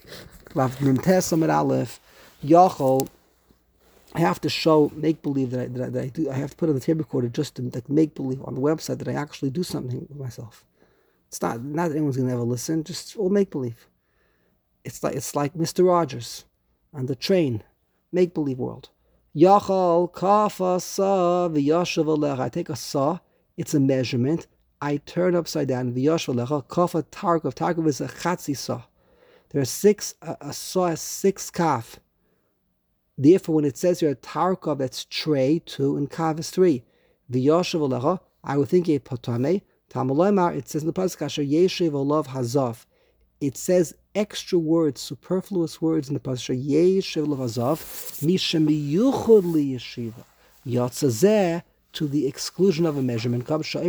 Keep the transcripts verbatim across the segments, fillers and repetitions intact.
Vav Mem Tes Amid Aleph, Yachol. I have to show, make believe that I, that I, that I do. I have to put on the tape recorder just to like, make believe on the website that I actually do something with myself. It's not not that anyone's gonna ever listen. Just all make believe. It's like it's like Mister Rogers on the train, make believe world. Yachal kafa sa v'yashav alecha. I take a saw. It's a measurement. I turn upside down v'yashav alecha. Kafa tarkov. Tarkov is a chatzi saw. There are six. A, a saw has six kaf. Therefore, when it says here a tarkov, that's tray two and kav is three. V'yashav alecha. I would think a potame. Tamaloymar. It says in the pasuk asher yeshiv olav hazav. It says extra words, superfluous words in the pasuk. Yeshiv olav hazav. Mishem yuchud li yeshiva. Yatzazeh to the exclusion of a measurement.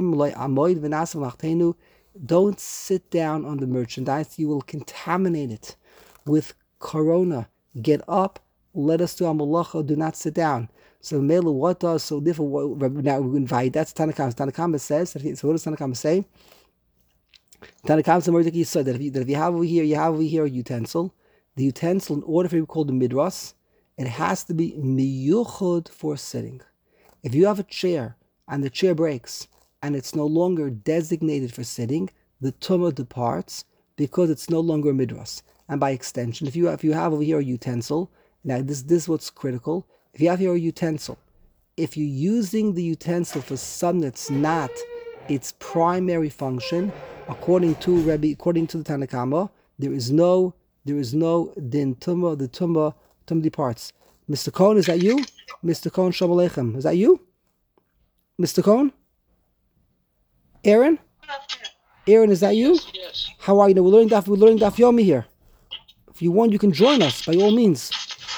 Don't sit down on the merchandise. You will contaminate it with corona. Get up. Let us do amalacha. Do not sit down. So Mela, what does so different? Now we invite. That's Tanakama. Tanakama says. So what does Tanakama say? Tanakama says said that if you that if you have over here, you have over here a utensil. The utensil, in order for it to be called a midras, it has to be miyuchud for sitting. If you have a chair and the chair breaks and it's no longer designated for sitting, the tumah departs because it's no longer a midras. And by extension, if you if you have over here a utensil. Now, this, this is what's critical. If you have your utensil, if you're using the utensil for something that's not its primary function, according to Rebbe, according to the Tanakama, there is no, there is no din tumah, the tumah, tumah departs. Mister Cohn, is that you? Mister Cohn, Shalom Aleichem. Is that you? Mister Cohn? Aaron? Aaron, is that you? Yes, yes. How are you? Now, we're learning Daf, we're learning Daf Yomi here. If you want, you can join us, by all means.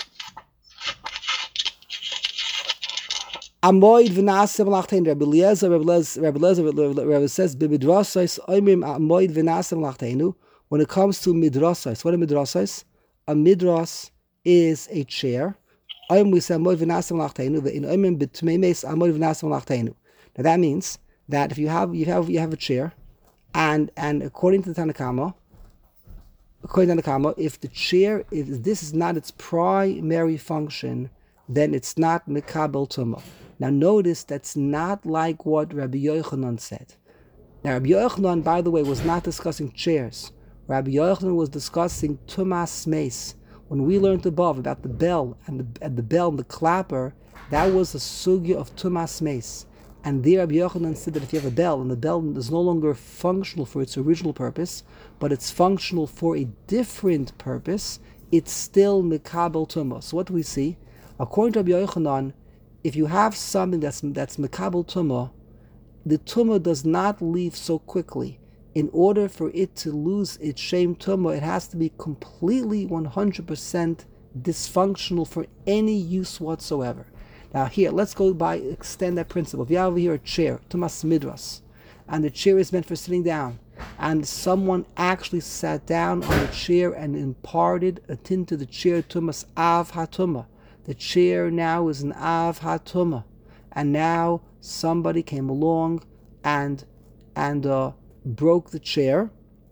Amoid v'nasem lachtein. Rabbi Eliezer, Rabbi Eliezer, Rabbi Eliezer, Rabbi says, "B'midrasais oimim amoid v'nasem lachteinu." When it comes to midrasais, what are midrasais? A midras is a chair. Oim we say amoid v'nasem lachteinu. Ve'in oimim b'tmeimes amoid v'nasem lachteinu. Now that means that if you have you have you have a chair, and and according to the Tanakama, according to the Tanakama, if the chair, if this is not its primary function, then it's not mekabel tumah. Now notice that's not like what Rabbi Yochanan said. Now Rabbi Yochanan, by the way, was not discussing chairs. Rabbi Yochanan was discussing tumas meis. When we learned above about the bell and the, and the bell and the clapper, that was a sugya of tumas meis. And there Rabbi Yochanan said that if you have a bell and the bell is no longer functional for its original purpose, but it's functional for a different purpose, it's still mekabel tumah. So what do we see? According to Rabbi Yochanan, if you have something that's that's mekabel tumah, the tumah does not leave so quickly. In order for it to lose its shame tumah, it has to be completely one hundred percent dysfunctional for any use whatsoever. Now here, let's go by extend that principle. If you have over here a chair, tumas midras, and the chair is meant for sitting down, and someone actually sat down on the chair and imparted a tin to the chair, tumas av hatumah. The chair now is an av hatumah, and now somebody came along and and uh, broke the chair,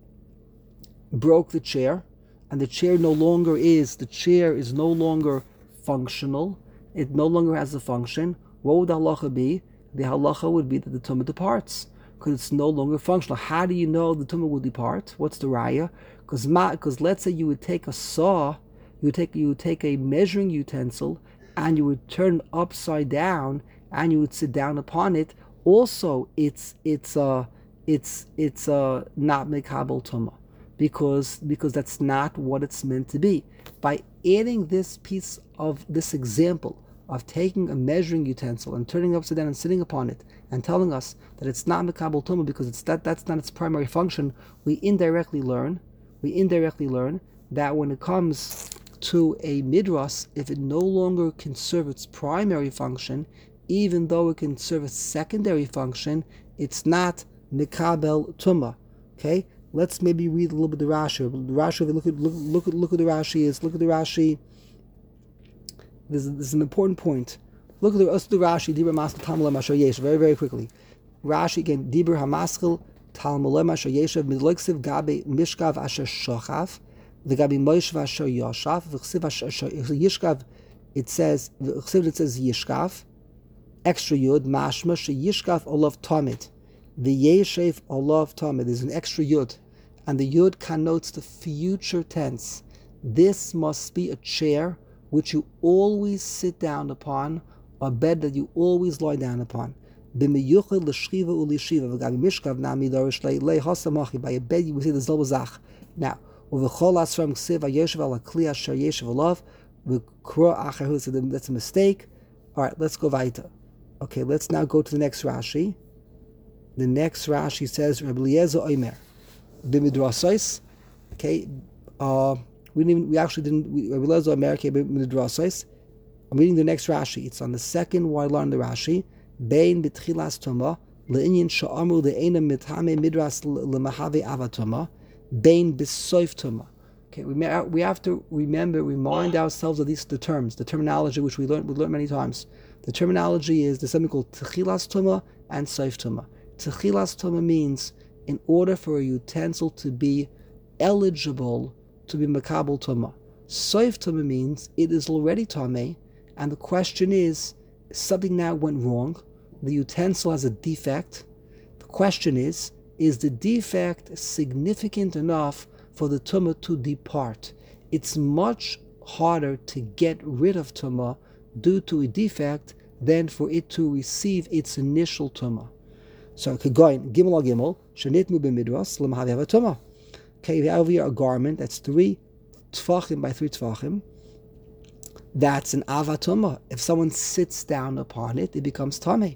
broke the chair, and the chair no longer is the chair is no longer functional. It no longer has a function. What would the halacha be? The halacha would be that the tumah departs because it's no longer functional. How do you know the tumah will depart? What's the raya? Because because let's say you would take a saw. You would take you would take a measuring utensil and you would turn it upside down and you would sit down upon it. Also, it's it's uh it's it's uh not mekabel tumah because because that's not what it's meant to be. By adding this piece of this example of taking a measuring utensil and turning it upside down and sitting upon it and telling us that it's not mekabel tumah because it's that that's not its primary function, we indirectly learn we indirectly learn that when it comes to a midras, if it no longer can serve its primary function, even though it can serve its secondary function, it's not mekabel tumah. Okay, let's maybe read a little bit the Rashi. The Rashi, look at look look at look at the Rashi is look at the Rashi. This is, this is an important point. Look at the, let's do Rashi. Dibur Maskil Talmud Masher Yesh. Very very quickly. Rashi again. Dibur Hamaskil Talmud Masher Yeshav Midloksiv Gabe Mishkav Asher Shochav. V'gabi Moshe v'asher yoshav, v'chsiv asher yishkav, it says, v'chsiv it says yishkav, extra yud, mashma, she yishkav olav tamid. V'yeshev olav tamid. There's an extra yud. And the yud connotes the future tense. This must be a chair which you always sit down upon, or a bed that you always lie down upon. By a bed you will see the zolba zach. Now, that's a mistake. All right, let's go weiter. Okay, let's now go to the next Rashi. The next Rashi says, Rabbi Eliezer Omer, b'midrasos. Okay, uh, we didn't. We actually didn't. We, Rabbi Eliezer Omer came b'midrasos. I'm reading the next Rashi. It's on the second wide line of the Rashi. Bein b'tchilas tuma le'inyan sha'amru le'ena mitame midras le'mahave avatuma. Bein b'soif tuma. Okay, we may, we have to remember, remind ourselves of these the terms, the terminology which we learned we learned many times. The terminology is there's something called tchilas tuma and soif tuma. Tchilas tuma means in order for a utensil to be eligible to be makabel tuma. Soif tuma means it is already tameh, and the question is, something now went wrong. The utensil has a defect. The question is, is the defect significant enough for the tumah to depart? It's much harder to get rid of tumah due to a defect than for it to receive its initial tumah. So, kegoin gimel al gimel shenitnu b'midras l'mahav tumah. Okay, we have here a garment that's three tfachim by three tfachim. That's an avatuma. If someone sits down upon it, it becomes tameh.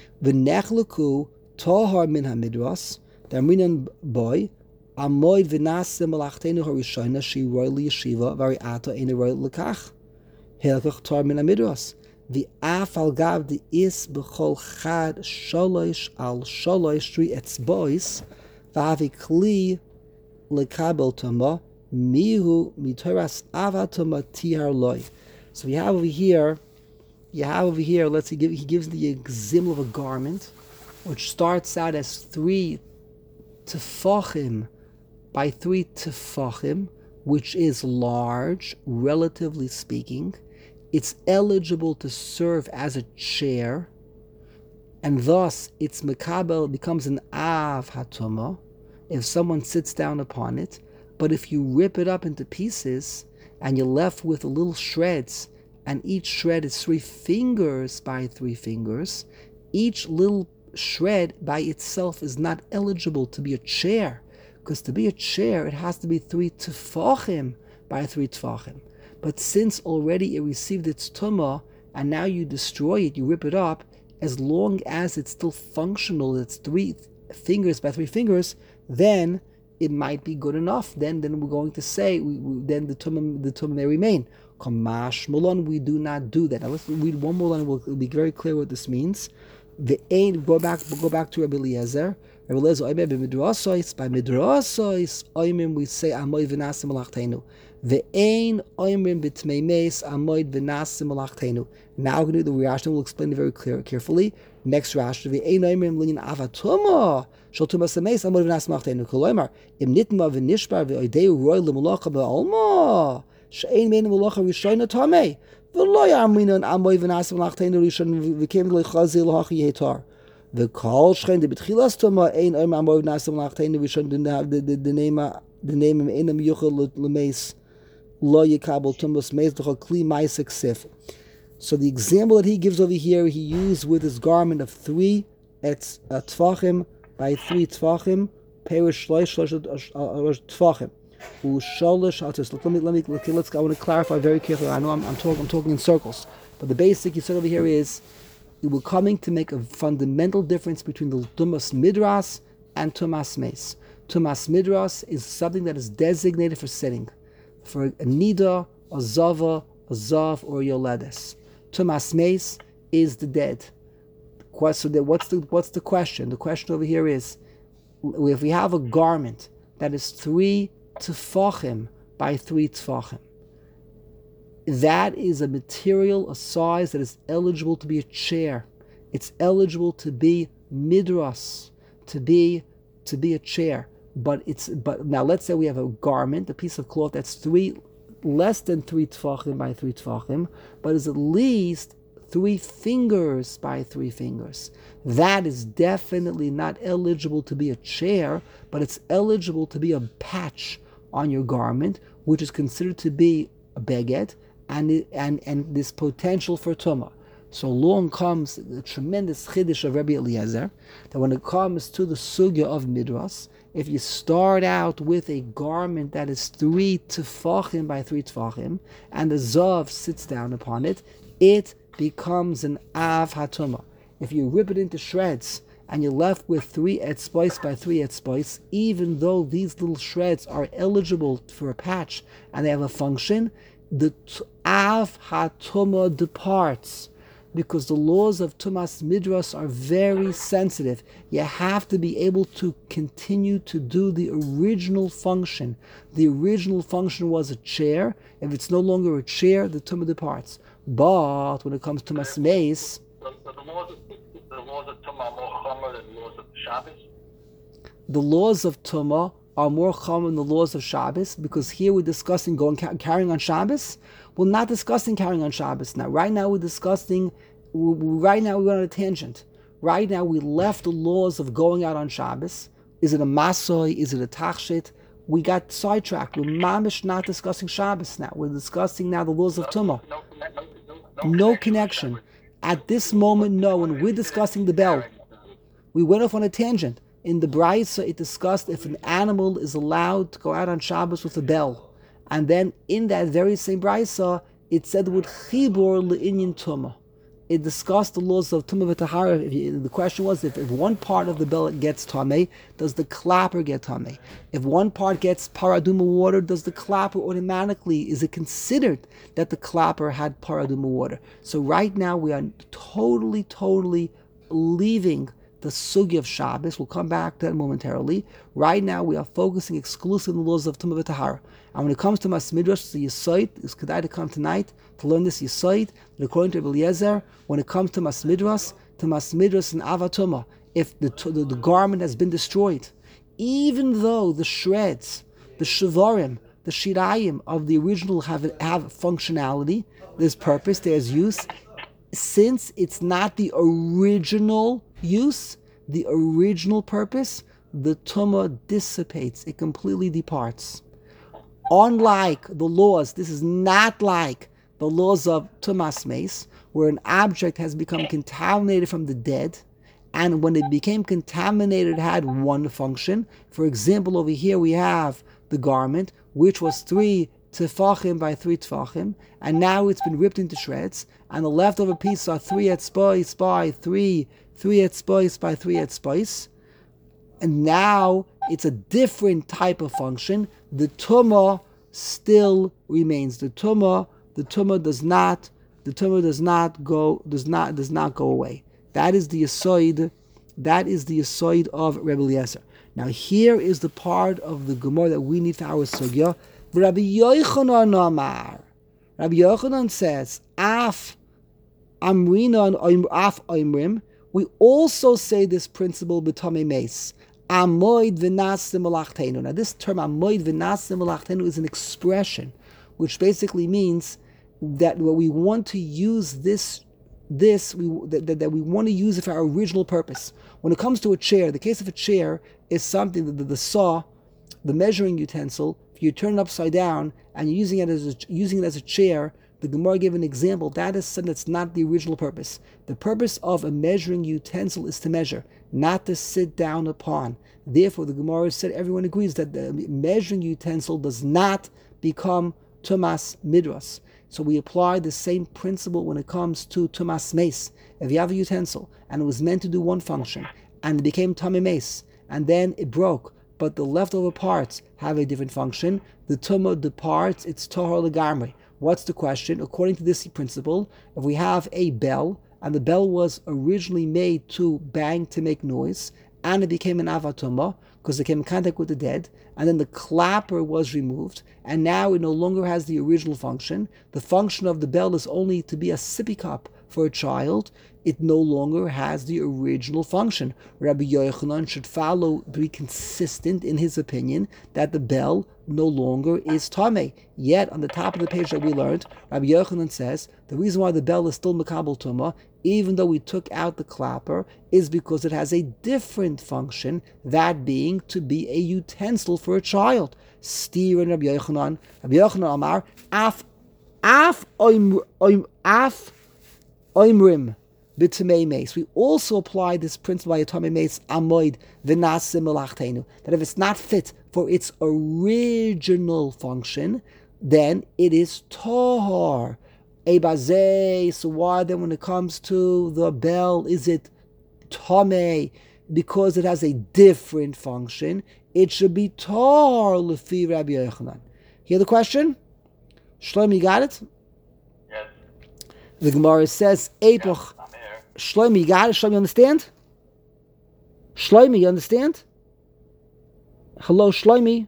V'nechluku tohar min hamidras darminan boy amoid v'nasim malachtenu harishayna shi roy liyeshiva vari'ata ene roy lekach helkach tar min hamidras v'af al gav the is b'chol chad sholosh al sholosh three etzbois v'avi kli lekabel tama mihu mitoras avatuma tihar loy. So we have over here, you have over here, let's see, he gives the example of a garment, which starts out as three tefachim by three tefachim, which is large, relatively speaking. It's eligible to serve as a chair, and thus its mekabel becomes an av hatuma, if someone sits down upon it. But if you rip it up into pieces, and you're left with little shreds, and each shred is three fingers by three fingers, each little shred by itself is not eligible to be a chair, because to be a chair, it has to be three tefachim by three tefachim. But since already it received its tumah, and now you destroy it, you rip it up, as long as it's still functional, it's three fingers by three fingers, then it might be good enough. Then, then we're going to say, we, we, then the tumah, the tumah may remain. Kamash mulon, we do not do that. Now let's read one more line. We'll, it'll be very clear what this means. The ain, go back, go back to Rabbi Eliezer. Rabbi Eliezer, oimem b'midrasos, by midrasos, oimem we say amoid v'nasim malachtenu. The ain oimem b'tmeimes amoid v'nasim malachtenu. Now we're going to do the Rashi. We'll explain it very clear, carefully. Next Rashi, the ain oimem lin avatuma. Shal tumas ameis amoid v'nasim malachtenu. Koloimar im nitma v'nishbar v'oideu roy l'mulacha ba'alma. She'ein mein mulacha rishayna tamei. V'lo ya'aminan amoid v'nasim malachtenu rishon v'kem l'chazi l'hachi yetar. The call schrein the betchilas tuma ein oim amoid v'nasim malachtenu rishon the the the name the name of enam yuchel l'meis lo yikabel tumas meis l'chol kli ma'isek sif. So the example that he gives over here, he used with his garment of three it's uh, tfachim by three tfachim, perish shloish shloish tfachim. Usholish. Let me let me okay, let's. I want to clarify very carefully. I know I'm I'm talking I'm talking in circles, but the basic you said over here is we're coming to make a fundamental difference between the tumas midras and tumas meis. Tumas midras is something that is designated for sitting, for a nida, a zava, a zav, or a yoledes. Tumas meis is the dead. So what's the what's the question? The question over here is, if we have a garment that is three tefachim by three tefachim, that is a material, a size that is eligible to be a chair. It's eligible to be midras, to be to be a chair. but it's but now let's say we have a garment, a piece of cloth that's three less than three tefachim by three tefachim, but is at least three fingers by three fingers. That is definitely not eligible to be a chair, but it's eligible to be a patch on your garment, which is considered to be a beged, and and and this potential for tumah. So along comes the tremendous chiddush of Rabbi Eliezer, that when it comes to the sugya of midras, if you start out with a garment that is three tefachim by three tefachim, and the zav sits down upon it, it becomes an av hatumah. If you rip it into shreds and you're left with three etzbais by three etzbais, even though these little shreds are eligible for a patch and they have a function, the av hatumah departs, because the laws of Tumas Midras are very sensitive. You have to be able to continue to do the original function. The original function was a chair. If it's no longer a chair, the Tumah departs. But when it comes to Tumas Meis, the, the laws of the laws of Tumah are more chomer than the laws of Shabbos. The laws of Tumah are more chomer than the laws of Shabbos, because here we're discussing going carrying on Shabbos. We're not discussing carrying on Shabbos now. Right now we're discussing, right now we went on a tangent. Right now we left the laws of going out on Shabbos. Is it a masoi? Is it a tachshit? We got sidetracked. We're mamish not discussing Shabbos now. We're discussing now the laws of Tumah. No, no, no, no, No connection. At this moment, no. When we're discussing the bell, we went off on a tangent. In the Braisa, it discussed if an animal is allowed to go out on Shabbos with a bell. And then in that very same Braisa, it said the word chibur le'inyan tumah. It discussed the laws of tumah v'tahara. The question was, if, if one part of the bell gets tameh, does the clapper get tameh? If one part gets paraduma water, does the clapper automatically, is it considered that the clapper had paraduma water? So right now we are totally, totally leaving the sugi of Shabbos. We'll come back to that momentarily. Right now we are focusing exclusively on the laws of tumah v'tahara. And when it comes to Mas Midrash, the Yesod, it's kedai to come tonight to learn this Yesod. That according to Rabbi Eliezer, when it comes to Mas Midrash, to Mas Midrash and Avatuma, if the, the the garment has been destroyed, even though the shreds, the shavarim, the shirayim of the original have have functionality, there's purpose, there's use, since it's not the original use, the original purpose, the tumah dissipates, it completely departs. Unlike the laws, this is not like the laws of Tumas Meis, where an object has become contaminated from the dead, and when it became contaminated, it had one function. For example, over here we have the garment, which was three tefachim by three tefachim, and now it's been ripped into shreds, and the leftover pieces are three etzbais by three, three etzbais by three etzbais, and now it's a different type of function. The tumah still remains. The tumah, the tumah does not, the tumah does not go, does not, does not go away. That is the yesod. That is the yesod of Rebbe Eliezer. Now here is the part of the Gemara that we need for our sugya. Rabbi Yochanan Amar. Rabbi Yochanan says, Af Amrina and Af Imrim. We also say this principle b'tamei meis. Amoid v'nasim malachtenu. Now this term amoid v'nasim malachtenu is an expression which basically means that what we want to use this, this we that, that, that we want to use it for our original purpose. When it comes to a chair, the case of a chair is something that the, the saw, the measuring utensil, if you turn it upside down and you're using it as a, using it as a chair, the Gemara gave an example. That is something that's not the original purpose. The purpose of a measuring utensil is to measure, not to sit down upon. Therefore, the Gemara said everyone agrees that the measuring utensil does not become Tumas Midras. So we apply the same principle when it comes to Tumas Meis. If you have a utensil and it was meant to do one function and it became Tamei Meis and then it broke, but the leftover parts have a different function, the Tumah departs, it's Tohar Legamri. What's the question? According to this principle, if we have a bell, and the bell was originally made to bang, to make noise, and it became an avatuma, because it came in contact with the dead, and then the clapper was removed, and now it no longer has the original function. The function of the bell is only to be a sippy cup for a child, it no longer has the original function. Rabbi Yochanan should follow, be consistent in his opinion that the bell no longer is tamei. Yet, on the top of the page that we learned, Rabbi Yochanan says the reason why the bell is still mekabel tumah, even though we took out the clapper, is because it has a different function, that being to be a utensil for a child. Steer and Rabbi Yochanan, Rabbi Yochanan Amar, af, af, oim, oim, af, oimrim. We also apply this principle by Yatame Meis Amoid V'Nasim Melachtenu, that if it's not fit for its original function, then it is Tohar. Ebazei. So why then, when it comes to the bell, is it Tomei? Because it has a different function, it should be Tohar Lefi Rabbi Yochanan. Hear the question? Shlomo, you got it? Yes. The Gemara says, Epoch. Shlomo, you got it? Shlomo, you understand? Shlomo, you understand? Hello, Shlomo.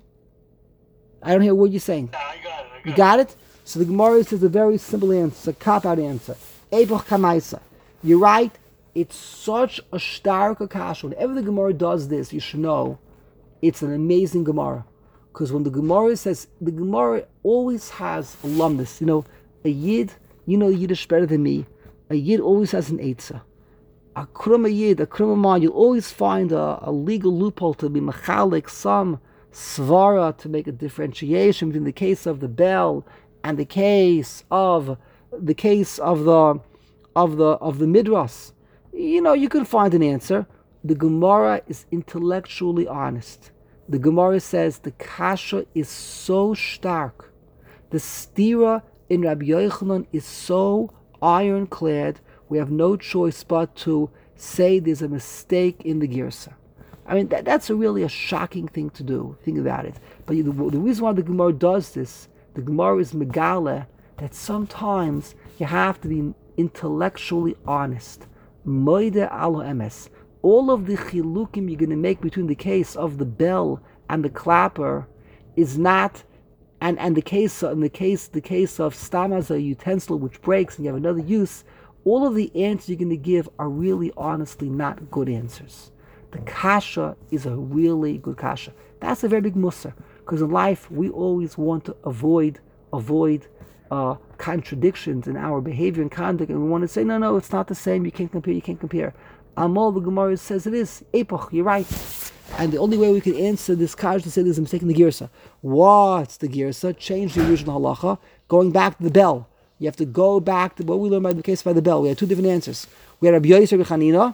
I don't hear what you're saying. Yeah, I got it. I got You got it? So the Gemara says a very simple answer, a cop-out answer. Epoch Kamaisa. You're right. It's such a stark kasha. Whenever the Gemara does this, you should know it's an amazing Gemara. Because when the Gemara says, the Gemara always has alumnus. You know, a Yid, you know Yiddish better than me. A Yid always has an Eitzah. A Kruma Yid, a Kruma Man, you'll always find a, a legal loophole to be machalik, some svara, to make a differentiation between the case of the bell and the case of the case of the of the of the midras. You know, you can find an answer. The Gemara is intellectually honest. The Gemara says the kasha is so stark. The stira in Rabbi Yochanan is so ironclad, we have no choice but to say there's a mistake in the girsa. I mean, that, that's a really a shocking thing to do. Think about it. But the, the reason why the Gemara does this, the Gemara is megale, that sometimes you have to be intellectually honest. Moide alo emes. All of the chilukim you're going to make between the case of the bell and the clapper is not. And and the case in the case the case of stam as a utensil which breaks and you have another use, all of the answers you're going to give are really honestly not good answers. The kasha is a really good kasha. That's a very big mussar, because in life we always want to avoid avoid uh, contradictions in our behavior and conduct, and we want to say no, no, it's not the same. You can't compare. You can't compare. Amal, the Gemara says it is. Epoch, you're right. And the only way we can answer this kasha to say there's a mistake in the girsa. What's the girsa? Change the original halacha. Going back to the bell. You have to go back to what we learned by the case by the bell. We had two different answers. We had Rabbi Yosef Chanina.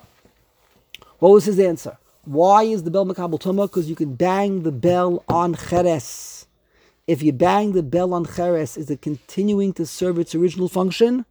What was his answer? Why is the bell mekabel tumah? Because you can bang the bell on cheres. If you bang the bell on cheres, is it continuing to serve its original function?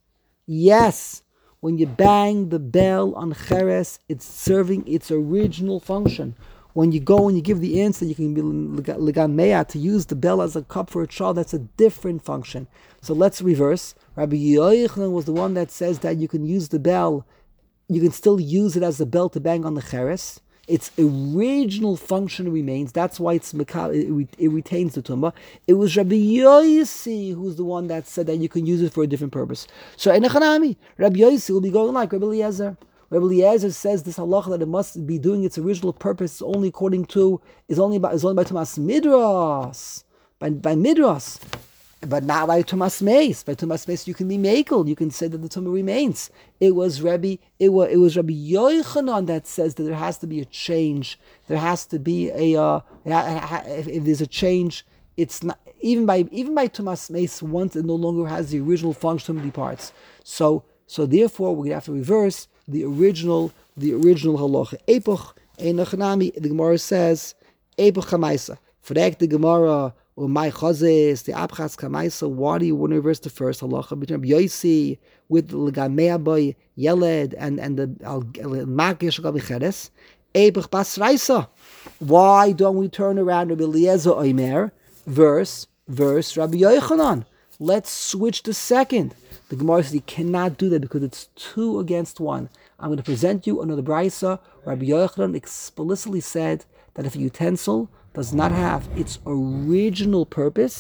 Yes. When you bang the bell on cheres, it's serving its original function. When you go and you give the answer, you can be legameya to use the bell as a cup for a child. That's a different function. So let's reverse. Rabbi Yochanan was the one that says that you can use the bell. You can still use it as a bell to bang on the cheres. Its original function remains. That's why it's it, it retains the tumah. It was Rabbi Yossi who's the one that said that you can use it for a different purpose. So Enechanami, Rabbi Yossi will be going like Rabbi Eliezer. Rabbi Eliezer says this halacha that it must be doing its original purpose only according to is only by is only by Tumas Midras, by by Midras. But not by Tumas Meis. By Tumas Meis, you can be makel. You can say that the tumah remains. It was Rabbi. It was it was Rabbi Yochanan that says that there has to be a change. There has to be a. Uh, if, if there's a change, it's not even by even by Tumas Meis. Once it no longer has the original function, it departs. So so therefore, we're gonna have to reverse the original the original halacha. Epoch Einachanami. The Gemara says Epoch Chamaisa. Frag the Gemara. Or my chazes, the abchas kamaisa. Why do you want to reverse the first halacha between Rabbi Yossi with the legamea boy Yeled and and the magish gabicheres? Eibach basraisa. Why don't we turn around Rabbi Eliezer Omer verse verse Rabbi Yochanan? Let's switch the second. The Gemara says you cannot do that because it's two against one. I'm going to present you another brisa. Rabbi Yochanan explicitly said that if a utensil does not have its original purpose,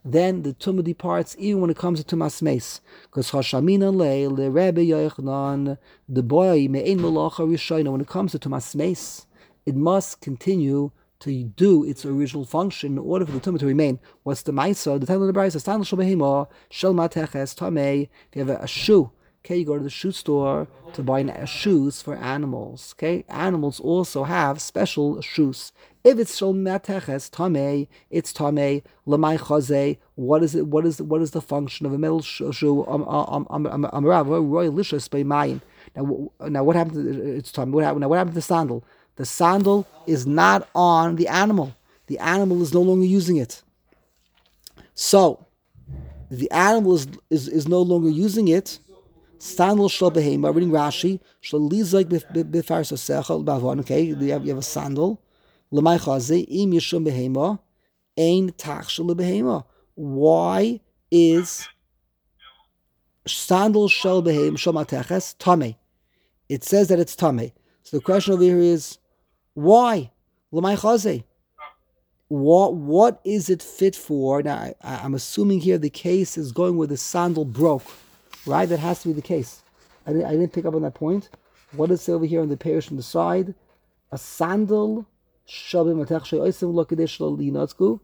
then the tumah departs even when it comes to tumas meis. Because Hashamina le le Rebbe Yochanan the boy me'ein malacha rishayna. When it comes to tumas meis, it must continue to do its original function in order for the tumah to remain. What's the ma'isa? The title of the brayso: Standal shel behema shel mateches tamei. If you have a, a shoe, okay, you go to the shoe store to buy uh, shoes for animals. Okay, animals also have special shoes. If it's shel mateches tamei, it's tamei lemay chazei. What is it? What is what is the function of a metal shoe? Um, um, um, um, um, royal licious by mayin. Now, now what happened? To, it's tamei. What happened? Now, what happened to the sandal? The sandal is not on the animal. The animal is no longer using it. So, the animal is, is, is no longer using it. Sandal shel behema, reading Rashi, shel lizak b'faris hasechel b'avon. Okay, you have, you have a sandal. L'may chazeh im yishum behema, ein tach shel behema. Why is sandal shel behema shel mateches tamei? It says that it's tamei. So the question over here is, why? L'may chazeh. What what is it fit for? Now I, I'm assuming here the case is going where the sandal broke, right? That has to be the case. I didn't, I didn't pick up on that point. What is it over here on the parish on the side? A sandal shel b'matech she'osim lo kadesh lo linatzku.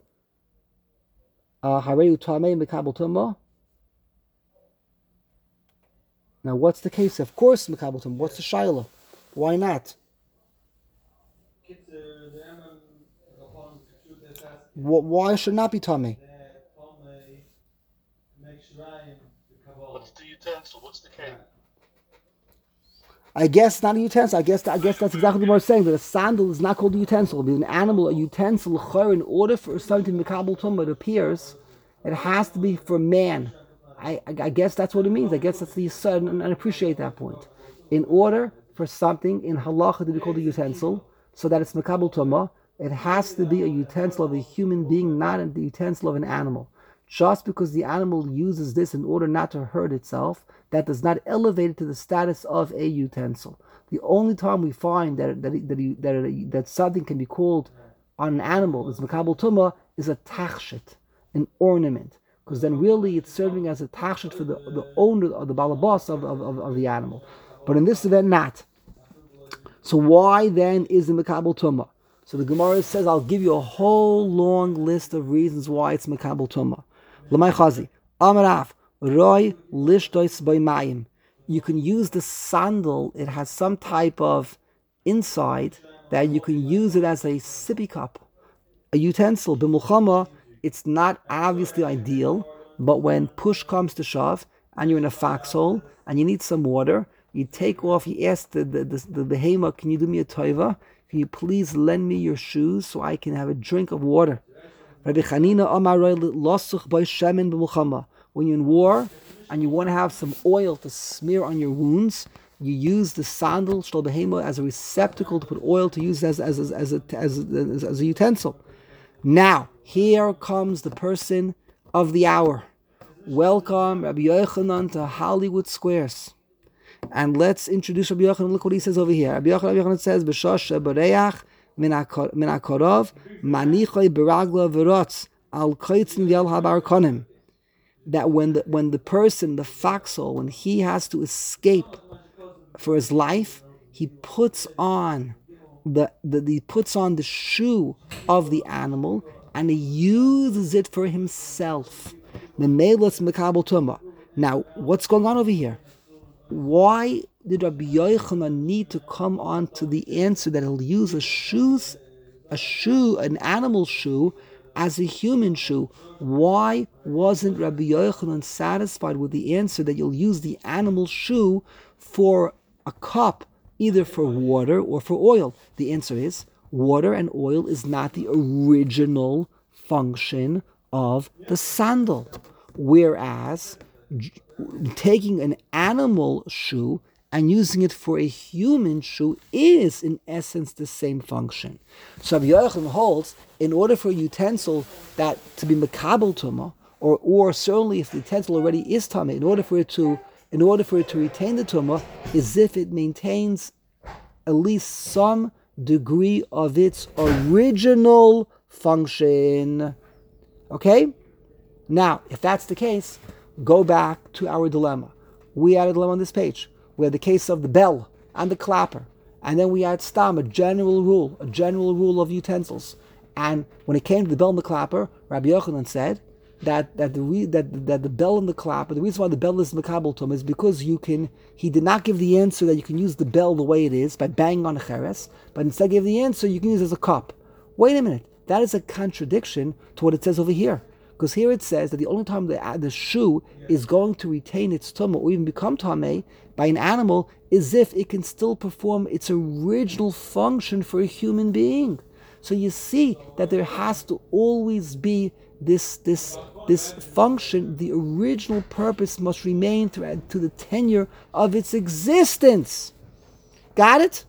Harei utamei mekabel tumah. Now what's the case? Of course mekabel tumah. What's the shayla? Why not? Why should not be tamei? What's the utensil? What's the cake? I guess not a utensil. I guess I guess that's exactly what we're saying. That a sandal is not called a utensil. Because an animal, a utensil, in order for something to be mekabel tumah, it appears it has to be for man. I, I, I guess that's what it means. I guess that's the yisod, and I appreciate that point. In order for something in halacha to be called a utensil, so that it's mekabel tumah, it has to be a utensil of a human being, not a utensil of an animal. Just because the animal uses this in order not to hurt itself, that does not elevate it to the status of a utensil. The only time we find that that that, that, that something can be called on an animal is mekabel tumah is a tachshit, an ornament, because then really it's serving as a tachshit for the, the owner or the balabas of, of, of, of the animal. But in this event, not. So why then is it mekabel tumah? So the Gemara says, I'll give you a whole long list of reasons why it's mekabel tumah. L'may chazi, amarav, roy lishtois by mayim. You can use the sandal. It has some type of inside that you can use it as a sippy cup, a utensil. B'mulchama, it's not obviously ideal, but when push comes to shove and you're in a foxhole and you need some water, you take off. You ask the the the, the behema, can you do me a tova? Can you please lend me your shoes so I can have a drink of water? Rabbi Chanina Amaroy losuch by shemen b'mulchama. When you're in war and you want to have some oil to smear on your wounds, you use the sandal shel behema as a receptacle to put oil to use as as as as a, as, as, as a utensil. Now here comes the person of the hour. Welcome, Rabbi Yochanan, to Hollywood Squares. And let's introduce Rabbi Yochanan. Look what he says over here. Rabbi Yochanan, Rabbi Yochanan says, "B'shosh bereach min hakorov manichoy beragla v'rotz al koitzin v'al habar konim." That when the when the person, the foxhole, when he has to escape for his life, he puts on the, the he puts on the shoe of the animal and he uses it for himself. The meilus mekabel tumah. Now, what's going on over here? Why did Rabbi Yochanan need to come on to the answer that he'll use a shoes, a shoe, an animal shoe, as a human shoe? Why wasn't Rabbi Yochanan satisfied with the answer that you'll use the animal shoe for a cup, either for water or for oil? The answer is water and oil is not the original function of the sandal, whereas taking an animal shoe and using it for a human shoe is, in essence, the same function. So Rabbi Yochanan holds, in order for a utensil that to be mekabel tumah, or or certainly if the utensil already is tumah, in order for it to in order for it to retain the tumah, is if it maintains at least some degree of its original function. Okay. Now, if that's the case, go back to our dilemma. We had a dilemma on this page. We had the case of the bell and the clapper. And then we had stam, a general rule, a general rule of utensils. And when it came to the bell and the clapper, Rabbi Yochanan said that that the re, that that the bell and the clapper, the reason why the bell is makabel tum is because you can. He did not give the answer that you can use the bell the way it is by banging on a cheres, but instead gave the answer you can use it as a cup. Wait a minute, that is a contradiction to what it says over here. Because here it says that the only time the, the shoe is going to retain its tumah or even become tameh by an animal is if it can still perform its original function for a human being. So you see that there has to always be this this this function. The original purpose must remain to, to the tenure of its existence. Got it?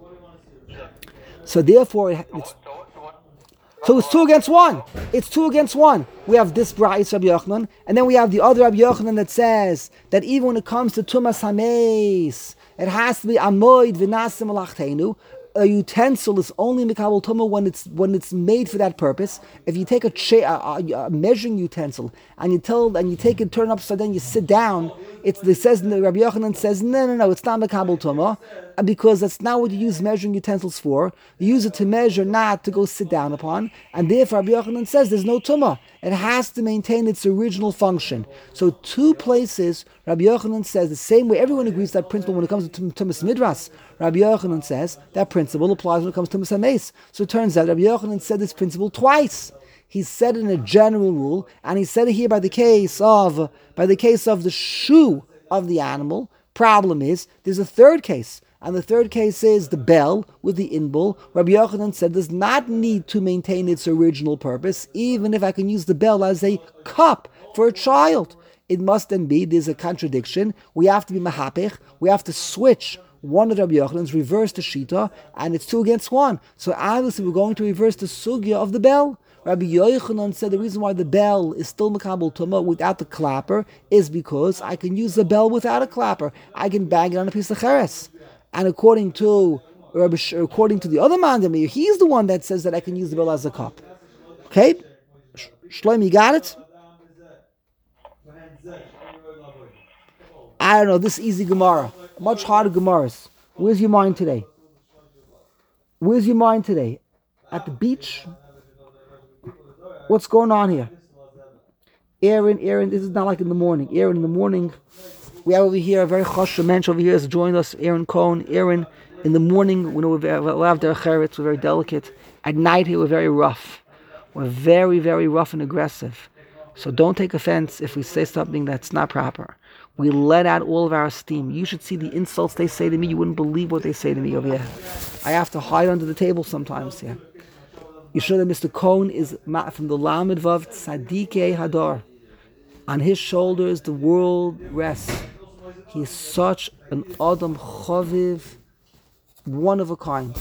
So therefore, it, it's So it's two against one. It's two against one. We have this Bra'is Rabbi Yochanan, and then we have the other Rabbi Yochanan that says that even when it comes to Tumas Hameis, it has to be Amoid V'nasim Alachtenu. A utensil is only Mikabel Tumah when it's when it's made for that purpose. If you take a, cha- a, a measuring utensil and you tell and you take it, turn it upside down, you sit down. It's it says the Rabbi Yochanan says no no no it's not Mikabel Tumah because that's not what you use measuring utensils for. You use it to measure, not to go sit down upon. And therefore Rabbi Yochanan says there's no Tumah. It has to maintain its original function. So two places Rabbi Yochanan says the same way. Everyone agrees that principle when it comes to Tumas Midras. Rabbi Yochanan says that principle applies when it comes to Tumas Hameis. So it turns out Rabbi Yochanan said this principle twice. He said it in a general rule, and he said it here by the case of by the case of the shoe of the animal. Problem is, there's a third case, and the third case is the bell with the inbul. Rabbi Yochanan said does not need to maintain its original purpose, even if I can use the bell as a cup for a child. It must then be, there's a contradiction. We have to be mahapich. We have to switch one of Rabbi Yochanan's, reverse the shita, and it's two against one. So obviously we're going to reverse the sugya of the bell. Rabbi Yochanan said the reason why the bell is still makabel tumah without the clapper is because I can use the bell without a clapper. I can bang it on a piece of cheres. And according to Rabbi, according to the other man, he's the one that says that I can use the bell as a cup. Okay, Shlomi, you got it? I don't know, this easy Gemara. Much harder Gemaras. Where's your mind today? Where's your mind today? At the beach? What's going on here? Aaron, Aaron, this is not like in the morning. Aaron, in the morning, we have over here a very chashuv mensch over here has joined us, Aaron Cohen. Aaron, in the morning, when we're allowed their cheretz, we're very delicate. At night here, we're very rough. We're very, very rough and aggressive. So don't take offense if we say something that's not proper. We let out all of our steam. You should see the insults they say to me. You wouldn't believe what they say to me over here. I have to hide under the table sometimes here. You should know that Mister Cohen is from the Lamed Vav Tzadikei Hadar. On his shoulders the world rests. He is such an Adam Chaviv, one of a kind.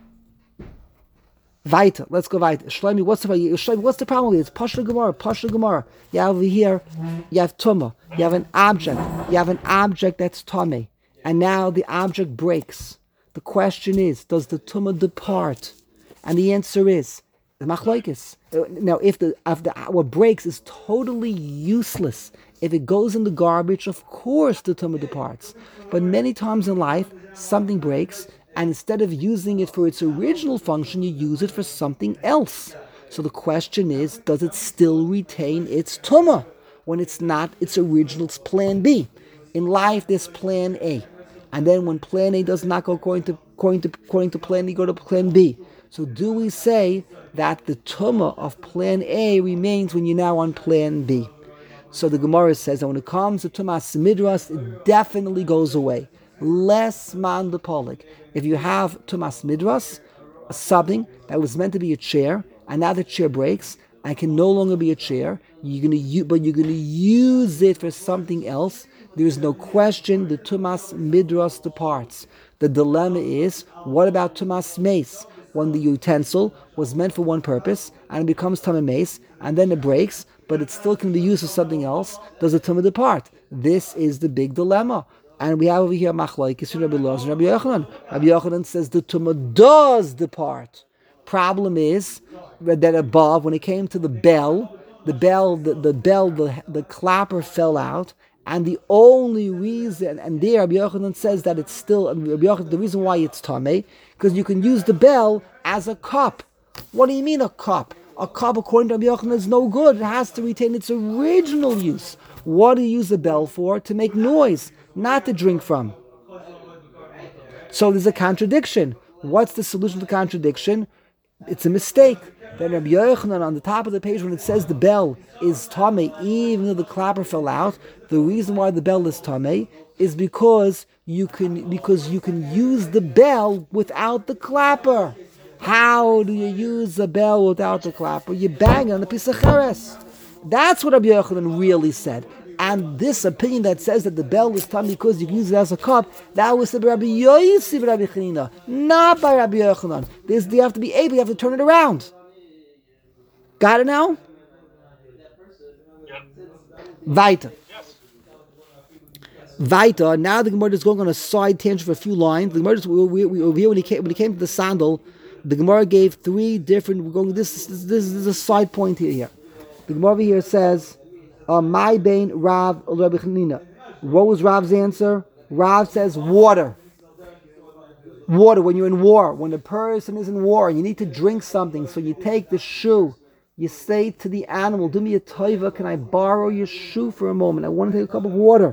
Weiter, let's go weiter. Shlomi, what's the Shlomi, what's the problem with it? It's Pashla Gemara, Pashla Gemara. You have over here, you have Tumah. You have an object. You have an object that's Tameh. And now the object breaks. The question is, does the Tumah depart? And the answer is, the Machlokes. Now, if the, if the what breaks is totally useless, if it goes in the garbage, of course the Tumah departs. But many times in life, something breaks, and instead of using it for its original function, you use it for something else. So the question is, does it still retain its tumah when it's not its original, it's plan B? In life, there's plan A. And then when plan A does not go according to, according to, according to plan A, you go to plan B. So do we say that the tumah of plan A remains when you're now on plan B? So the Gemara says that when it comes to tumas midras, it definitely goes away. Less man the polik. If you have tumas midras, something that was meant to be a chair, and now the chair breaks and can no longer be a chair, you're gonna use, but you're gonna use it for something else. There is no question the tumas midras departs. The dilemma is, what about tumas mace? When the utensil was meant for one purpose and it becomes tameh mace, and then it breaks, but it still can be used for something else, does the tumah depart? This is the big dilemma. And we have over here Machlokes Rabbi Elazar and Rabbi Yochanan. Rabbi Yochanan says the tumah does depart. Problem is that above, when it came to the bell, the bell, the, the bell, the, the clapper fell out, and the only reason, and there Rabbi Yochanan says that it's still, Rabbi Yochanan, the reason why it's tamei, because you can use the bell as a cup. What do you mean a cup? A cup, according to Rabbi Yochanan, is no good. It has to retain its original use. What do you use the bell for? To make noise, not to drink from. So there's a contradiction. What's the solution to the contradiction? It's a mistake. Then Rabbi Yochanan, on the top of the page, when it says the bell is tamei, even though the clapper fell out, the reason why the bell is tamei is because you can because you can use the bell without the clapper. How do you use the bell without the clapper? You bang it on a piece of cheres. That's what Rabbi Yochanan really said. And this opinion that says that the bell is tamei because you can use it as a cup, that was said by Rabbi Yosef Rabbi Chanina, not by Rabbi Yochanan. This, you have to be able, you have to turn it around. Got it now? Yep. Weiter. Yes. Weiter. Now the Gemara is going on a side tangent for a few lines. The Gemara is, we, we, over here when he came when he came to the sandal, the Gemara gave three different. We're going. This this, this is a side point here. here. The Gemara over here says, uh, "My bain Rav Rabbi Chanina." What was Rav's answer? Rav says water. Water. When you're in war, when the person is in war, you need to drink something, so you take the shoe. You say to the animal, do me a taiva, can I borrow your shoe for a moment? I want to take a cup of water.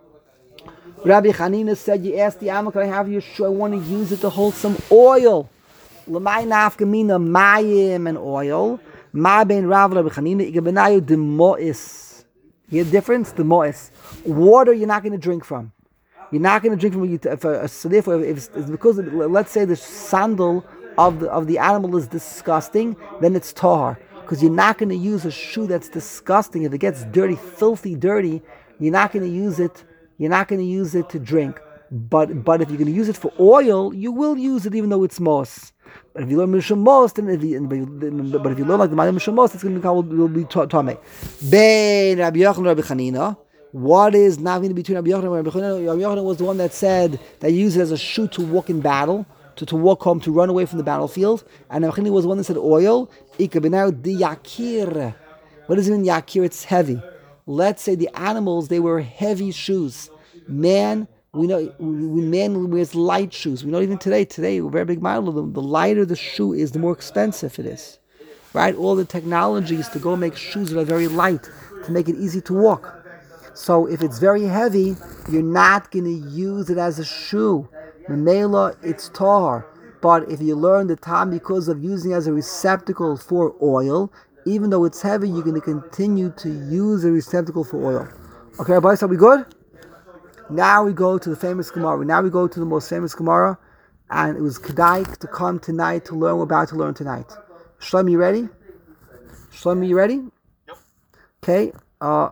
Rabbi Chanina said, you ask the animal, can I have your shoe? I want to use it to hold some oil. L'may nafkamina mayim and oil. Ma ben Rav Rabbi Chanina, igabenayu de mo'is. You hear the difference? The mo'is. Water you're not going to drink from. You're not going to drink from it. For, so therefore, if it's, it's because, let's say the sandal of the, of the animal is disgusting, then it's tahar. Because you're not going to use a shoe that's disgusting. If it gets dirty, filthy dirty, you're not going to use it. You're not going to use it to drink. But but if you're going to use it for oil, you will use it even though it's moss. But if you learn Mishum Mos, then if you, but if you learn like the Ma'adim Mishum Mos, it's going to become will be tamei. Ben Rabbi Yochanan and Rabbi Chanina. What is not going to be between Rabbi Yochanan and Rabbi Chanina? Rabbi Yochanan was the one that said that you use it as a shoe to walk in battle. To, to walk home, to run away from the battlefield. And Rabbi Chanina was the one that said oil. Ika benau di yakir. What does it mean yakir? It's heavy. Let's say the animals, they wear heavy shoes. Man, we know, we, man wears light shoes. We know even today, today, we're very big model of them. The lighter the shoe is, the more expensive it is. Right? All the technologies to go make shoes that are very light, to make it easy to walk. So if it's very heavy, you're not going to use it as a shoe. Memela, it's tahar. But if you learn the time because of using it as a receptacle for oil, even though it's heavy, you're going to continue to use a receptacle for oil. Okay, Rabbi, are we good? Now we go to the famous Gemara. Now we go to the most famous Gemara, and it was Kedai to come tonight to learn what we're about to learn tonight. Shlomi, you ready? Shlomi, you ready? Yep. Okay. Uh,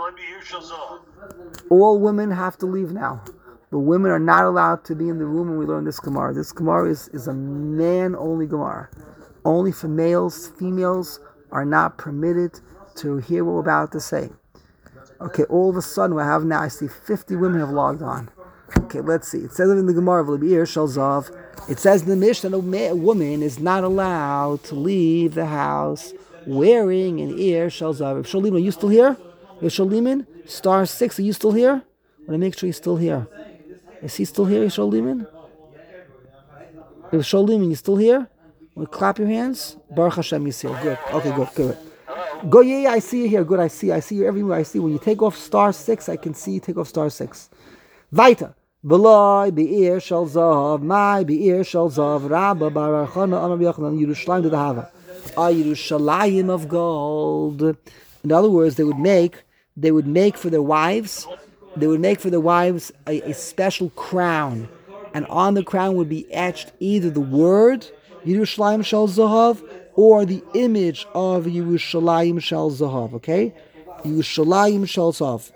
all women have to leave now. The women are not allowed to be in the room when we learn this Gemara. This Gemara is, is a man-only Gemara. Only for males. Females are not permitted to hear what we're about to say. Okay, all of a sudden we have now, I see fifty women have logged on. Okay, let's see. It says in the Gemara of Libir Shalzav, it says in the Mishnah that a woman is not allowed to leave the house wearing an ear Shalzav. Shaliman, are you still here? Shaliman, star six, are you still here? I want to make sure he's still here. Is he still here, Yishol Liman? If Yishol Liman, you still here? Well, clap your hands. Baruch Hashem, you're here. Good. Okay, good, good. Go, yeah, yeah, I see you here. Good, I see. I see you everywhere. I see. When you take off star six, I can see you take off star six. Weiter. V'loi be'ir shel zav, my be'ir shel zav, Rabba bar Chana Amar Yochanan, Yerushalayim de Dahava. A Yerushalayim of gold. In other words, they would make, they would make for their wives, they would make for their wives a, a special crown. And on the crown would be etched either the word, Yerushalayim shel zahav, or the image of Yerushalayim shel zahav, okay? Yerushalayim shel zahav.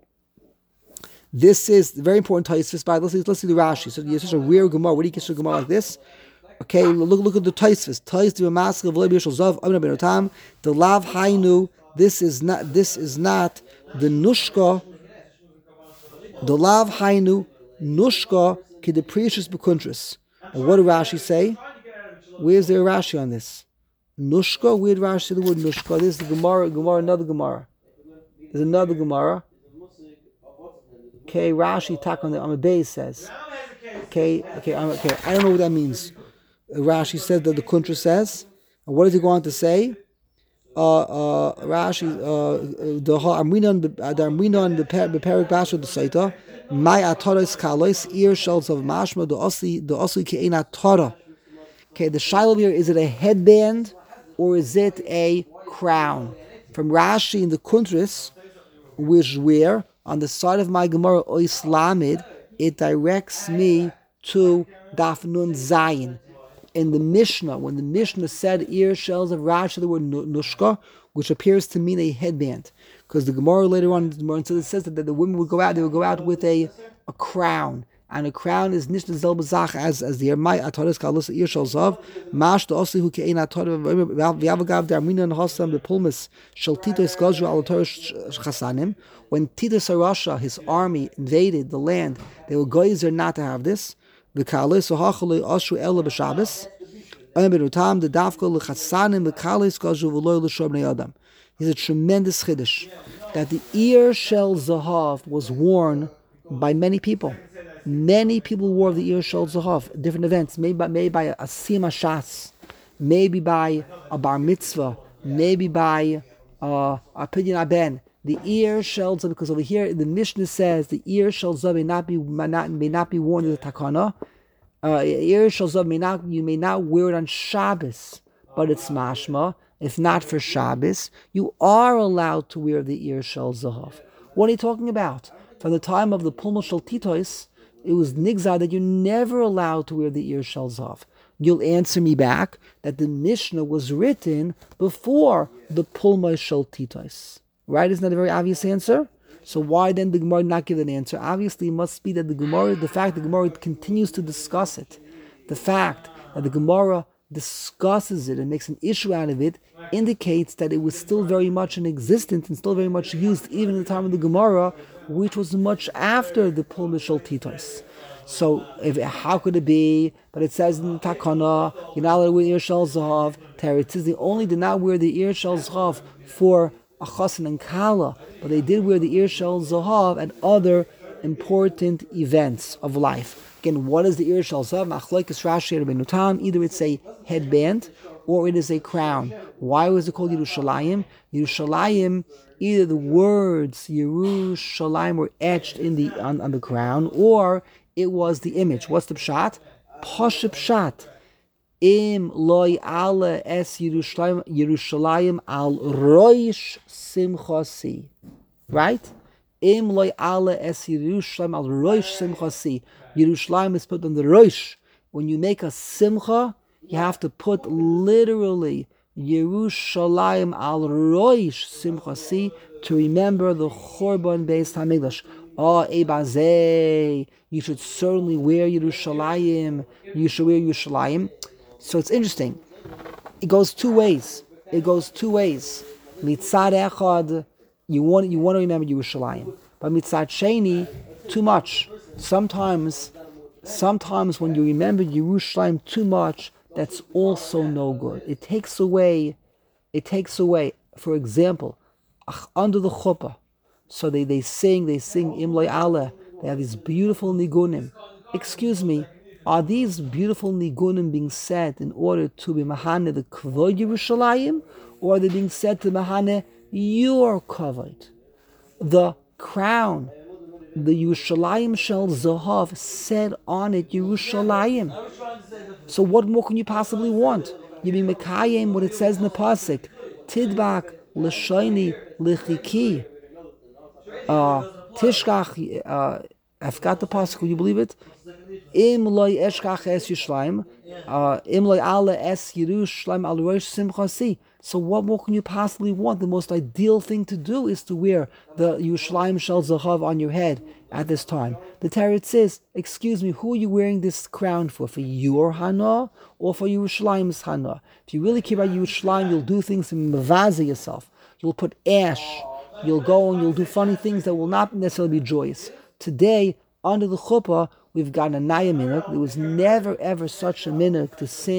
This is very important. Taisvis, by let's see, let's see the Rashi. So you're such a rare Gemara. What do you get a Gemara like this? Okay, look look at the Taisvis. Tais the Mask of Lebi shel zahav. Amina ben Otam. The lav hainu. This is not. This is not the nushka. The lav hainu nushka ki the precious bekuntris. And what did Rashi say? Where's there a Rashi on this? Nushka. Where did Rashi say the word Nushka? This is the Gemara, Gemara, another Gemara. There's another Gemara. Okay, Rashi tak on the on the base says. Okay, okay, okay. I don't know what that means. Rashi says that the Kuntra says. And what does he go on to say? Uh, uh, Rashi, uh, the Arminon, the Arminon, the Perik Basha, the Saita, my Ataris Kalos, ear shells of Mashma, the Osli, the Osli Keina Tara. Okay, the Shiloh here, is it a headband or is it a crown? From Rashi in the Kuntris, which where on the side of my Gemara Ois Lamed, it directs me to Daf Nun Zayin. In the Mishnah, when the Mishnah said ear shells of Rashi, the word nushka, which appears to mean a headband, because the Gemara later on, so it says that the women would go out, they would go out with a, a crown, and a crown is nishna zelbazach as as the Yermai ataris kalos ear shells of mash the osli hu kein atar v'avagav the armina and hasam the pulmis shel titos gazru al chasanim. When Titus Arasha, his army, invaded the land, they were geyser not to have this. The kalis hachali ashu ela b'Shabbos. Ayberutam the dafka lechasanim the kalis gazru v'loy l'shobnei adam. He's a tremendous chiddush that the ear shell zahav was worn by many people. Many people wore the ear shell zahav at different events. Maybe by, maybe by a sima shas, maybe by a bar mitzvah, maybe by uh, a pidyon aben. The ear shells, because over here the Mishnah says the ear shells may not be may not, may not be worn in the takana. Uh, ear shells may not you may not wear it on Shabbos, but it's mashma. If not for Shabbos, you are allowed to wear the ear shell zahav. What are you talking about? From the time of the Pulma Shel Titois, it was nigzah that you're never allowed to wear the ear shell zahav. You'll answer me back that the Mishnah was written before the Pulma Shel Titois. Right? Isn't that a very obvious answer? So why then the Gemara not give an answer? Obviously, it must be that the Gemara, the fact the Gemara continues to discuss it, the fact that the Gemara discusses it and makes an issue out of it, indicates that it was still very much in existence and still very much used even in the time of the Gemara, which was much after the Pulma Shel Titois. So if, how could it be that it says in the Takana, you're not allowed to wear ear shell zahav? Teretz is they only did not wear the ear shell zahav for a chasen and kala, but they did wear the ear shell zahav at other important events of life. Again, what is the ear shell zahav? Machlokes Rashi and Rabbeinu Tam. Either it's a headband or it is a crown. Why was it called Yerushalayim? Yerushalayim, either the words Yerushalayim were etched in the on, on the crown, or it was the image. What's the pshat? Pashup pshat. Im loy ale es Yerushalayim Yerushalayim al roish simchasi. Right? Im loy ale es Yerushalayim al roish simchasi. Yerushalayim is put on the roish. When you make a simcha, you have to put literally Yerushalayim al roish simchasi to remember the Chorban Beis Hamikdash. Oh, Ebazeh, you should certainly wear Yerushalayim. You should wear Yerushalayim. So it's interesting. It goes two ways. It goes two ways. Mitzad echad, you want you want to remember Yerushalayim, but mitzad sheni, too much. Sometimes, sometimes when you remember Yerushalayim too much, that's also no good. It takes away. It takes away. For example, under the chuppah, so they, they sing they sing Imloi Ale. They have these beautiful nigunim. Excuse me. Are these beautiful nigunim being said in order to be mahane the kvod Yerushalayim, or are they being said to mahane your kvod? The crown, the Yerushalayim shel zahav, said on it Yerushalayim. So what more can you possibly want? You be mekayim what it says in the pasuk, tidbak l'shayni l'chiki, uh, tishkach. Uh, I forgot the pasuk. Will you believe it? Im loy eshkach es Yerushalayim, im loy ale es Yerushalayim al roish simchasi. So what more can you possibly want? The most ideal thing to do is to wear the Yerushalayim shel zahav on your head at this time. The Teretz says, excuse me, who are you wearing this crown for? For your Hana or for Yerushalayim's Hana? If you really care about Yerushalayim, you'll do things to mavaza yourself. You'll put ash. You'll go and you'll do funny things that will not necessarily be joyous. Today, under the chuppah, we've got a naya minhag. There was never ever such a minhag to sing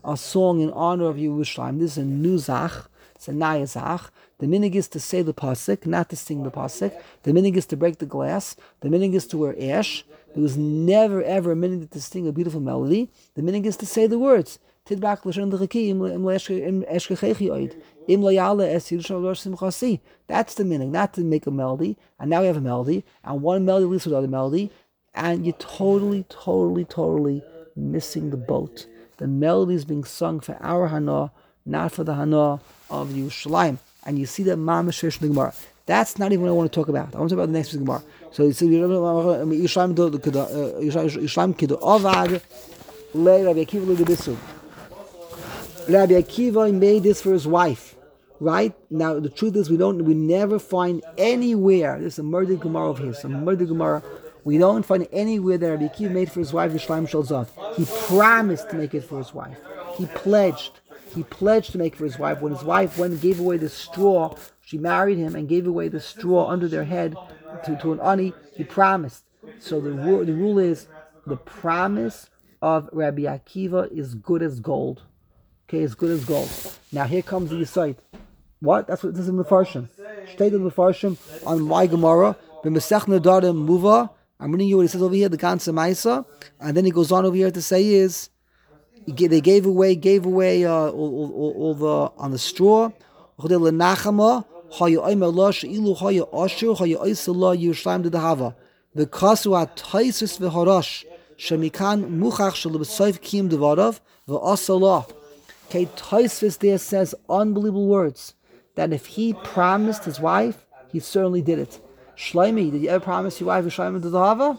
a song in honor of Yerushalayim. This is a new zach. It's a naya zach. The minig is to say the pasuk, not to sing the pasuk. The minig is to break the glass. The minig is to wear ash. There was never ever a minig to sing a beautiful melody. The minig is to say the words. Tidbak l'shem d'chaki im eshkechechi oid. Im loyale es Yerushalayim simchasi. That's the minig, not to make a melody. And now we have a melody, and one melody leads to another melody, and you're totally, totally, totally missing the boat. The melody is being sung for our hana, not for the hana of Yerushalayim. And you see that mamash in the Gemara. That's not even what I want to talk about. I want to talk about the next Gemara. So you see, Yerushalayim kido ovad le Rabbi Akiva le debisu. Rabbi Akiva made this for his wife, right? Now the truth is, we don't, we never find anywhere. This is a murdered Gemara of his, a murdered Gemara. We don't find anywhere that Rabbi Akiva made for his wife Yerushalayim shel zav. He promised to make it for his wife. He pledged. He pledged to make for his wife. When his wife went and gave away the straw, she married him and gave away the straw under their head to, to an ani, he promised. So the, the rule is, the promise of Rabbi Akiva is good as gold. Okay, as good as gold. Now here comes the Yisait. What? That's what this is in the Farshim. State of the Farshim on my Gemara. B'mesech nedarim muva. I'm reading you what he says over here, the Ganze Maisa. And then he goes on over here to say is, they gave away, gave away uh, all, all, all, all the on the straw. The kasua taisus v'harash shemikan muchach shalubesayv kiyum devarav v'asalah. Okay, Taisvis there says unbelievable words that if he promised his wife, he certainly did it. Shlomi, did you ever promise your wife Yerushalayim to the Hava?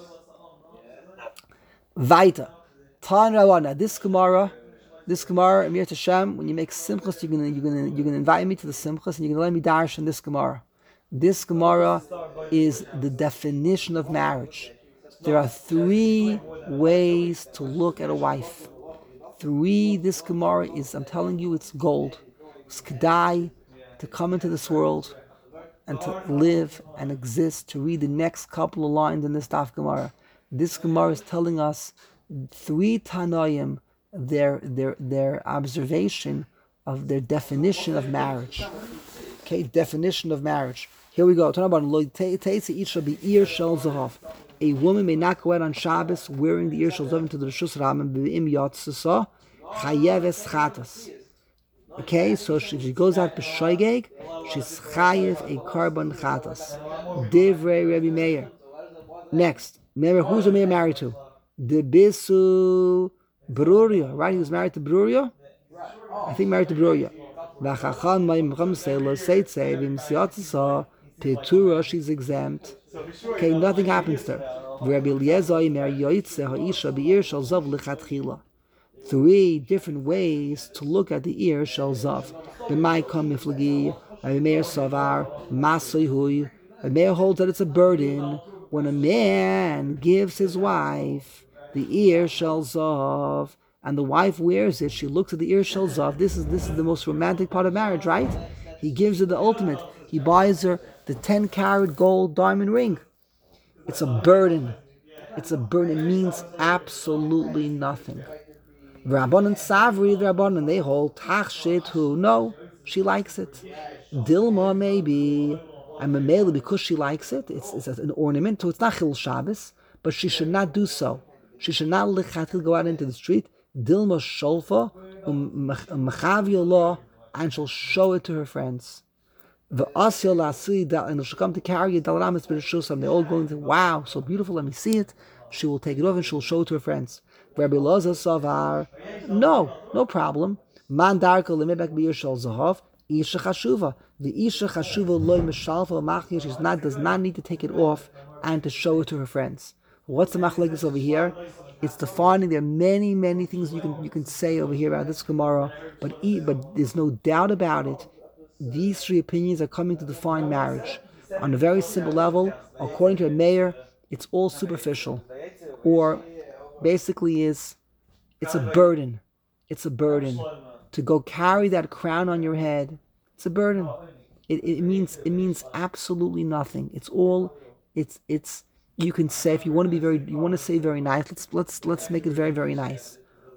Weiter. Tan Rawana, this Gemara, this Gemara, Amir Tashem, when you make simchas, you're gonna you're gonna you're gonna invite me to the simchas and you're gonna let me dash in this Gemara. This Gemara is the definition of marriage. There are three ways to look at a wife. Three, this Gemara is, I'm telling you, it's gold. It's kedai to come into this world and to live and exist, to read the next couple of lines in this Daf Gemara. This Gemara is telling us three Tanoim, their their their observation of their definition of marriage. Okay, definition of marriage. Here we go. Talking about lo teitze isha be'ir shel zahav. A woman may not go out on Shabbos wearing the ear shel zahav into the Rishus Ramim be'im yatzasa chayeves chatas. Okay, so if she goes out b'shoigeg, she's chayev a carbon chatas. Divrei Rabbi Meir. Next, remember who's the Meir married to? The Bisu Bruria, right? He was married to Bruria? I think married to Bruria. Petura, she's exempt. Okay, nothing happens to her. Three different ways to look at the ear shel zav. A mayor holds that it's a burden when a man gives his wife the ear shel zav, and the wife wears it. She looks at the ear shel zav. This is this is the most romantic part of marriage, right? He gives her the ultimate. He buys her the ten carat gold diamond ring. It's a burden. It's a burden. It means absolutely nothing. Rabban and Savri, the Rabban, they hold tachshit who no, she likes it. Dilma maybe, and Mamela because she likes it. It's it's an ornament, so it's not Chil Shabbos, but she should not do so. She should not lechatil go out into the street. Dilma sholfa umechavia law, and she'll show it to her friends. The asya lasi that, and she'll come to carry it. Dalaramis b'rishusam. They're all going to wow, so beautiful. Let me see it. She will take it off and she'll show it to her friends. Rabbi Loza Savar, no, no problem. Man darka lemebek b'ir shel zahav. Isha chashuva. The isha chashuva loy mishalfa machir. She not does not need to take it off and to show it to her friends. What's the machlekes over here? It's defining. There are many, many things you can you can say over here about this Gemara, but but there's no doubt about it. These three opinions are coming to define marriage on a very simple level. According to a mayor, it's all superficial, or basically is it's a burden. It's a burden to go carry that crown on your head. It's a burden. It, it means it means absolutely nothing. It's all. It's it's. You can say if you want to be very. You want to say very nice. Let's let's let's make it very very nice.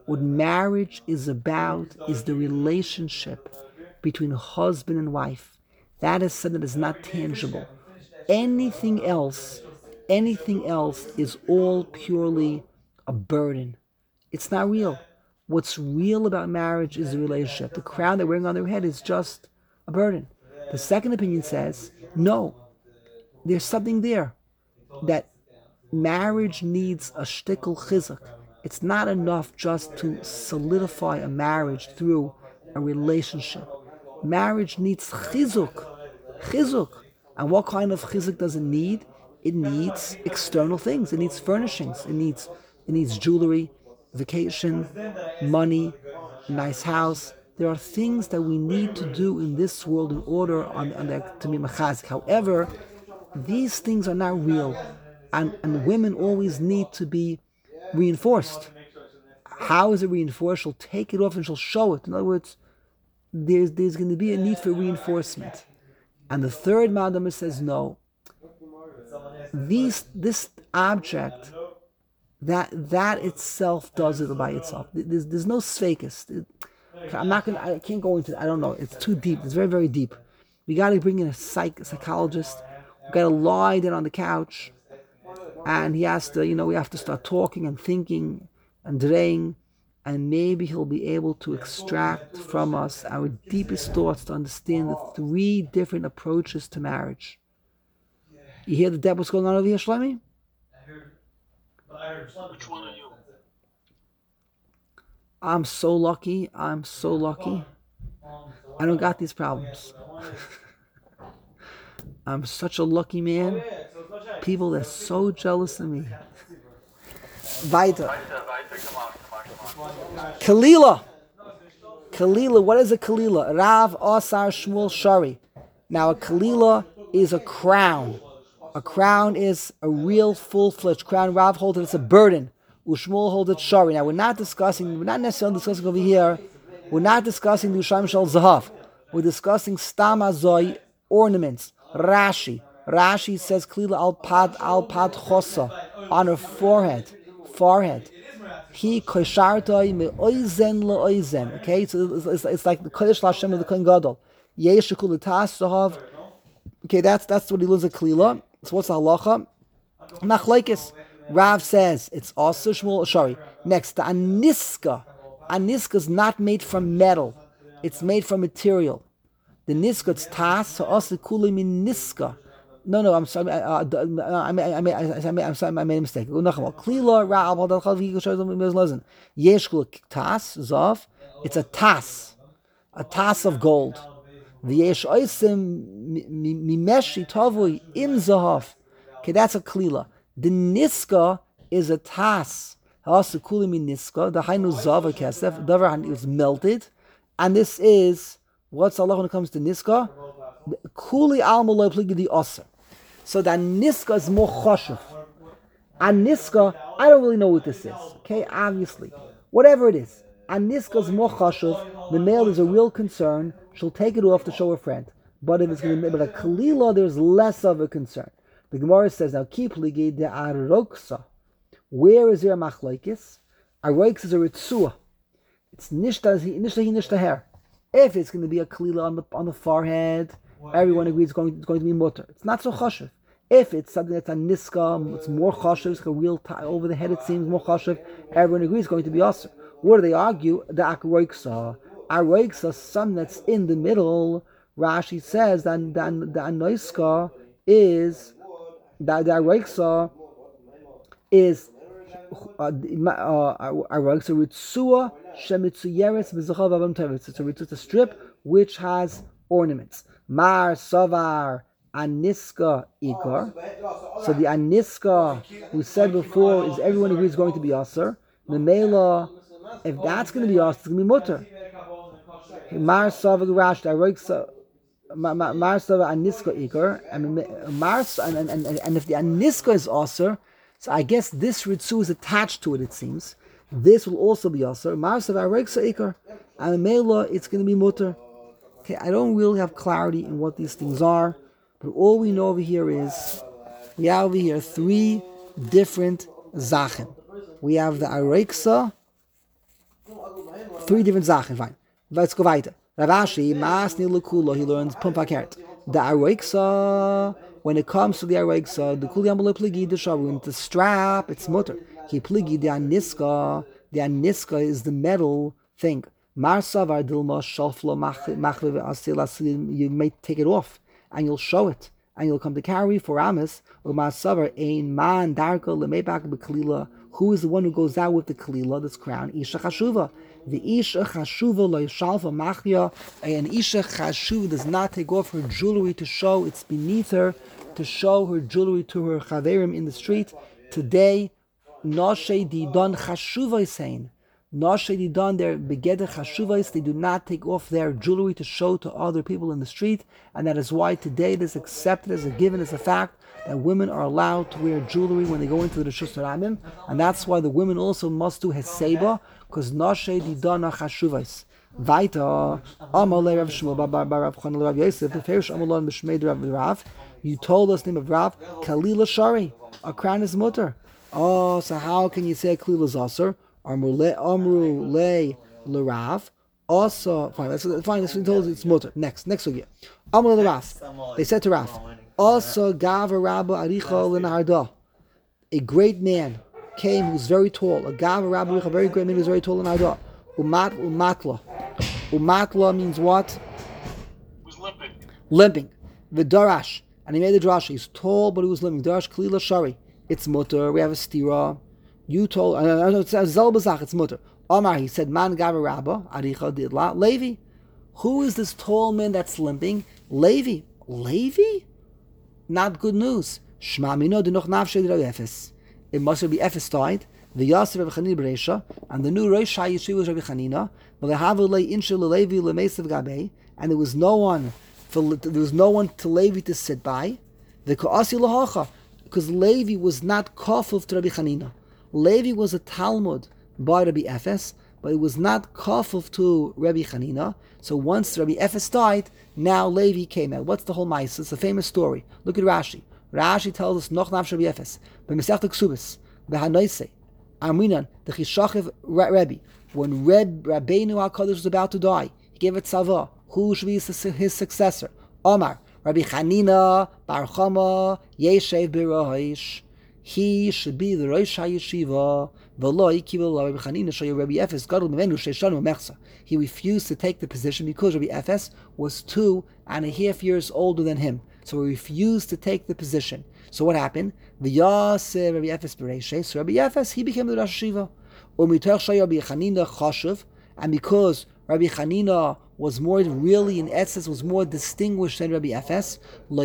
What marriage is about is the relationship between husband and wife. That is something that is not tangible. Anything else, anything else is all purely a burden. It's not real. What's real about marriage is the relationship. The crown they're wearing on their head is just a burden. The second opinion says, no, there's something there. That marriage needs a shtickle chizuk. It's not enough just to solidify a marriage through a relationship. Marriage needs chizuk. Chizuk. And what kind of chizuk does it need? It needs external things. It needs furnishings. It needs it needs jewelry, vacation, money, nice house. There are things that we need to do in this world in order on, on the, to be machazik. However, these things are not real. And, and women always need to be reinforced. How is it reinforced? She'll take it off and she'll show it. In other words, there's, there's going to be a need for reinforcement. And the third Madama says no. These, this object, that that itself does it by itself. There's, there's no sfekis. I'm not gonna. I can't go into it. I don't know. It's too deep. It's very, very deep. We got to bring in a psych, a psychologist. We got to lie down on the couch, and he has to. You know, we have to start talking and thinking and draying, and maybe he'll be able to extract from us our deepest thoughts to understand the three different approaches to marriage. You hear the depth what's going on over here, Shlomi? Which one are you? I'm so lucky. I'm so lucky. I don't got these problems. I'm such a lucky man. People are so jealous of me. Weiter. Weiter, weiter, come on, come on, come on. Kalila. Kalila, what is a Kalila? Rav Asar Shmuel Shari. Now a Kalila is a crown. A crown is a real full-fledged crown. Rav holds it, it's a burden. Ushmuel holds it Shari. Now we're not discussing, we're not necessarily discussing over here, we're not discussing the Ushayim Shal Zahav. We're discussing Stam Azoi, ornaments. Rashi. Rashi says Kalila al pad al pad chosa, on her forehead. Forehead. He koshartoi me oizen le oizen. Okay, so it's, it's, it's like the Kodesh Lashem of the Kohen Gadol. Yesh shekulitas zahav. Okay, that's that's what he loses at Kalila. So what's the halacha? Machlekes. Rav says it's also Shmuel Shari. Next, the aniska. Aniska is not made from metal; it's made from material. The niska it's tas. So also kuli min niska. No, no, I'm sorry. Uh, I, I, I, I, I'm sorry. I made a mistake. Klila Rav Yesh tas zav. It's a tas, a tas of gold. V'yesh oisim mimeshi tavui im zahav. Okay, that's a klila. The niska is a tas. Also, kuli min niska. The hainu zav kesef. The is melted, and this is what's Allah when it comes to niska. Kuli alma lo pligi di aser. So the niska is more choshev. And niska, I don't really know what this is. Okay, obviously, whatever it is. And niska is more choshev. The male is a real concern. She'll take it off to show her friend. But if it's going to be but a kalila, there's less of a concern. The Gemara says, now keep ligi de aroksa. Where is there a machlokes? Aroksa is a ritzua. It's nishta nishta nishta hair. If it's going to be a kalila on the on the forehead, everyone agrees it's going, it's going to be mutter. It's not so chashiv. If it's something that's a niska, it's more chashiv, it's a real tie over the head, it seems more chashiv, everyone agrees it's going to be aser. What do they argue? The akroiksa. Aroiksa, something that's in the middle. Rashi says that the, the anoiska is, that the aroiksa is aroiksa ritzua shemitzuyeres b'zachav avam tevetz. It's a ritzua strip which has ornaments. Mar savar aniska ikar. So the aniska we said before is everyone agrees going to be aser. Memela, if that's going to be aser, it's going to be mutter. Mar savar rash aroiksa. Mar savar aniska ikar, and mar and and and if the aniska is aser, so I guess this ritzu is attached to it. It seems this will also be aser. Mar savar aroiksa ikar, and memela it's going to be mutter. Okay, I don't really have clarity in what these things are, but all we know over here is we have over here three different zachen. We have the areksa, three different Sachen. Fine. Let's go weiter. Rav Ashi, Masni Lekula, he learns Pumpakert. The Aroiksa, when it comes to the Aroiksa, the Kulyamala Pligi, the Sharun, the strap, it's mutter. He Pligi, the Aniska, the Aniska is the metal thing. Marsavar Dilma, Shalfla, Machve, Asila, you may take it off and you'll show it. And you'll come to carry for Amos, or Marsavar, Ein Man, Darka, Lemebak, Bekalila. Who is the one who goes out with the Kalila, this crown? Isha Chashuva. The Isha Chashuva lo Yishalva Machya. An Isha Chashuva does not take off her jewelry to show it's beneath her, to show her jewelry to her Chaverim in the street. Today, Noshe Didon Chashuva is saying. Noshe Didon, their Begeder Chashuvais, they do not take off their jewelry to show to other people in the street. And that is why today it is accepted as a given, as a fact, that women are allowed to wear jewelry when they go into the Rishus Ramim, and that's why the women also must do Heseba, because Noshe Didana Chashuvais. Vaita, Amalei Rav Shmuel, Bar Rav Chanel Rav Yosef, the Ferish Amalon B'Shmeid Rav Rav, you told us the name of Rav, Kalila Shari, a crown is mutter. Oh, so how can you say Kalila Zasar? Amru Le L'Rav, also, fine, that's fine, that's what he told us, it's mutter. Next, next week. Amru Le Rav, they said to Rav, also, Gava Rabba Aricha L'Naharda. A great man came who's very tall. A Gava Rabba Aricha, a very great man who's very tall in Narda. Umat Umatla. Umatla means what? Who's limping? Limping. V'darash. And he made a drash. He's tall, but he was limping. Darash Kalila Shari. It's mutter. We have a stira. You told, I don't know, it's Zelbazach, it's mutter. Omar, he said, Man Gava Rabba Aricha Didla. Levi. Who is this tall man that's limping? Levi. Levi? Not good news. Shma mino de noch nafshe Rabbi Efes. It must be Efes died. The Yasser Rabbi Chanina Bereisha, and the new Rosh HaYeshiva was Rabbi Chanina. But lehavu inshe leLevi leMesav Gabei, and there was no one for there was no one to Levi to sit by. The Kaasi lahacha, because Levi was not kafuf to Rabbi Chanina. Levi was a Talmud by Rabbi Efes, but it was not kafuf to Rabbi Chanina. So once Rabbi Efes died, now Levi came out. What's the whole mice? It's a famous story. Look at Rashi. Rashi tells us noch nafsh Rabbi Efes. B'Masechta Ksubis, b'Hanoisei, Amrinan, the Chishachiv Rebbe. When Reb Rabbeinu HaKadosh was about to die, he gave it tzava. Who should be his successor? Omar, Rabbi Chanina Bar Chama Yeshev B'Rosh. He should be the Rosh HaYeshiva. He refused to take the position because Rabbi Efes was two and a half years older than him. So he refused to take the position. So what happened? Rabbi Efes So Rabbi Efes, he became the Rosh HaYeshiva. And because Rabbi Chanina was more, really in essence, was more distinguished than Rabbi Efes,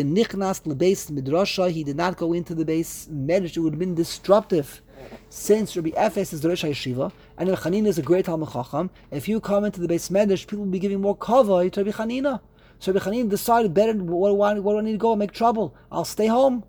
he did not go into the base medrash. It would have been disruptive. Since Rabbi Efes is the Rosh HaYeshiva, and Rabbi Chanina is a great Talmid Chacham, if you come into the base medrash, people will be giving more kavod to Rabbi Chanina. So Rabbi Chanina decided, better, what, what, what do I need to go? Make trouble. I'll stay home.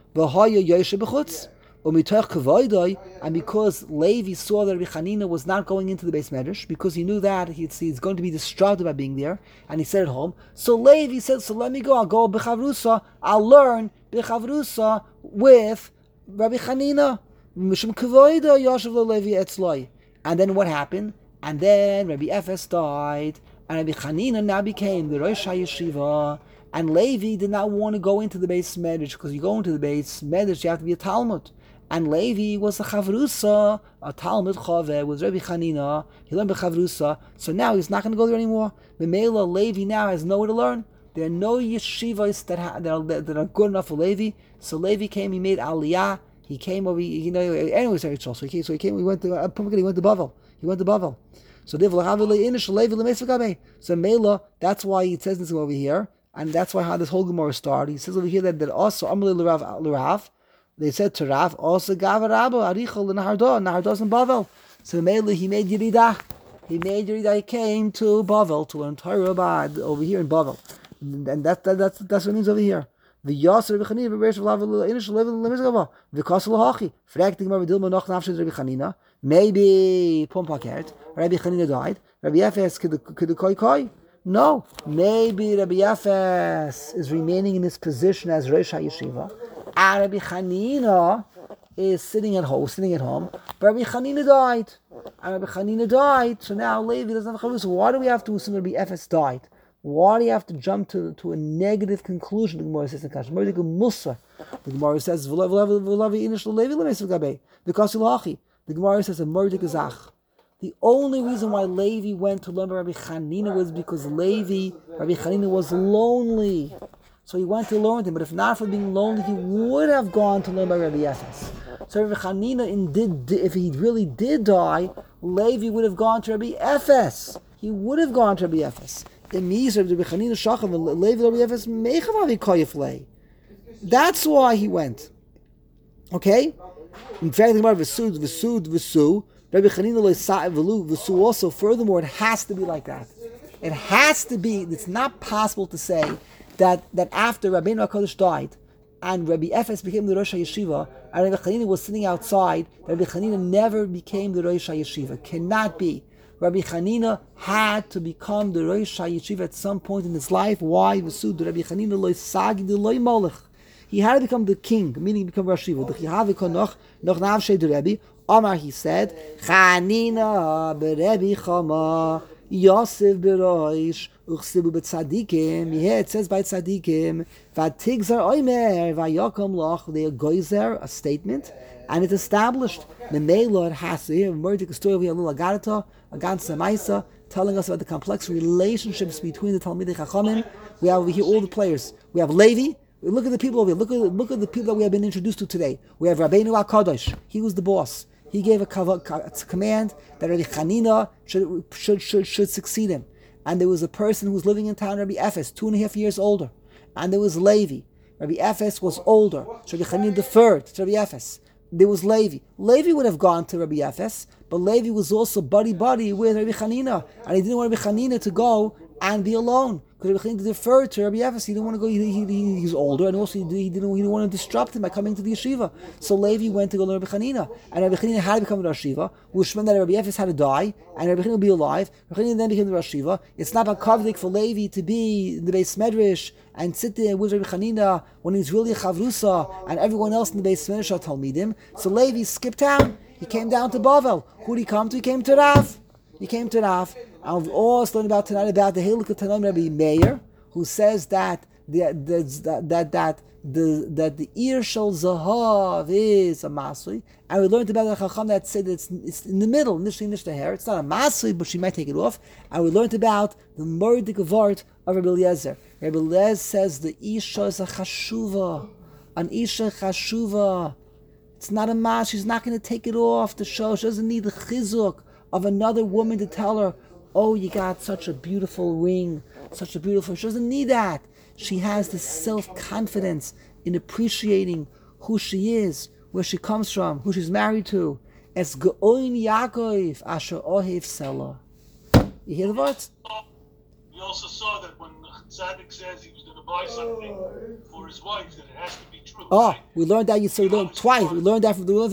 And because Levi saw that Rabbi Chanina was not going into the base medrash, because he knew that he's, he's going to be disrupted by being there, and he stayed at home, so Levi said, so let me go, I'll go b'chavrusa, I'll learn b'chavrusa with Rabbi Chanina. And then what happened? And then Rabbi Efes died, and Rabbi Chanina now became the Rosh HaYeshiva, and Levi did not want to go into the base medrash, because you go into the base medrash, you have to be a Talmud. And Levi was a Chavrusa, a Talmud Chave, with Rabbi Chanina. He learned B'Chavrusa, so now he's not going to go there anymore. The Mela Levi now has nowhere to learn. There are no yeshivas that, ha- that, are, that are good enough for Levi. So Levi came, he made Aliyah. He came over, you know, anyways, so he came, so he came, he went to, uh, he went to Bavel. He went to Bavel. So So Mela, that's why it says this over here, and that's why how this whole Gemara started. He says over here that, that also, Amalei L'Rav, they said to Rav, also Gava Rabba, Arichel, and Naharda, Naharda's in Bavel. So Mele, he made Yeridah. He made Yeridah, he came to Bavel to learn Torah Bad over here in Bavel. And that, that, that's, that's what it means over here. The Yasser Rabbi Chanina, Beresh V'Lav Inish Level Lemizgava, V'Kasel Hachi, Fragting Mar V'Dilma Noch Nafshed Rabbi Chanina, maybe Pompakert, Rabbi Chanina died, Rabbi Efes could the Koi Koi. No, maybe Rabbi Efes is remaining in his position as Rosh HaYeshiva. And Rabbi Chanina is sitting at home, sitting at home, but Rabbi Chanina died. and Rabbi Chanina died, so now Levi doesn't have a chavrusa. Why do we have to assume Rabbi Efes died? Why do you have to jump to, to a negative conclusion? The Gemara says in Kash. The Gemara says because Ilachi. The Gemara says a murder gazach. The only reason why Levi went to learn by Rabbi Chanina was because Levi, Rabbi Chanina was lonely. So he went to learn with him. But if not for being lonely, he would have gone to learn by Rabbi Efes. So Rabbi Chanina, in did, if he really did die, Levi would have gone to Rabbi Efes. He would have gone to Rabbi Efes. That's why he went. Okay? In fact, the Gemara v'sud v'sud v'su. Rabbi Chanina v'lu v'su. Also, furthermore, it has to be like that. It has to be. It's not possible to say that that after Rabbeinu HaKadosh died and Rabbi Efes became the Rosh HaYeshiva and Rabbi Chanina was sitting outside, Rabbi Chanina never became the Rosh HaYeshiva. Cannot be. Rabbi Chanina had to become the Rosh HaYeshiva at some point in his life. Why? V'su Rabbi Chanina loy sagi de loy molech. He had to become the king, meaning become Rosh HaYeshiva. Amar, he said, Chanina beRebbi Chama Yosef beroish uchsibu betzadikim. Yeah, it says by tzadikim. Vatigzar oimer vayakom loch. They goizer a statement, and it's established. Memelo it has to hear a story of Yalul Agarata, Agan Samaisa, telling us about the complex relationships between the Talmidei Chachamim. We have over here all the players. We have Levi. Look at the people over here. Look at look at the people that we have been introduced to today. We have Rabbeinu HaKadosh. He was the boss. He gave a, a command that Rabbi Chanina should, should, should, should succeed him. And there was a person who was living in town, Rabbi Efes, two and a half years older. And there was Levi. Rabbi Efes was older. So Rabbi Chanina deferred to Rabbi Efes. There was Levi. Levi would have gone to Rabbi Efes, but Levi was also buddy-buddy with Rabbi Chanina. And he didn't want Rabbi Chanina to go and be alone. Because Rabbi Chanina deferred to Rabbi Efes. He didn't want to go, he, he, he, he's older, and also he, he, didn't, he didn't want to disrupt him by coming to the yeshiva. So Levi went to go to Rabbi Chanina. And Rabbi Chanina had to become the Rosh Yeshiva, which meant that Rabbi Efes had to die, and Rabbi Chanina would be alive. Rabbi Chanina then became the Rosh Yeshiva. It's not a kavdik for Levi to be in the Beis Medrash and sit there with Rabbi Chanina when he's really a chavrusa, and everyone else in the Beis Medrash are Talmidim. So Levi skipped town. He came down to Bavel. Who did he come to? He came to Rav. He came to Rav. And we've also learned about tonight about the Hiluk of Tanoim Rabbi Meir, who says that the, the, that that that the that the ear shel zahav is a masui, and we learned about the Chacham that said that it's, it's in the middle, nishli nish the hair. It's not a masui, but she might take it off. And we learned about the murdik of art of Rabbi Eliezer. Rabbi Eliezer says the isha is a chashuva, an isha chashuva. It's not a mas. She's not going to take it off to show. She doesn't need the chizuk of another woman to tell her, oh, you got such a beautiful ring, such a beautiful... She doesn't need that. She has this self-confidence in appreciating who she is, where she comes from, who she's married to. Es geoin Yaakov asher ohev Sela. You hear the words? We also saw that when Tzaddik says he was going to buy something for his wife, that it has to be true. Oh, right? we learned that. You so we learned twice. We learned that from the. We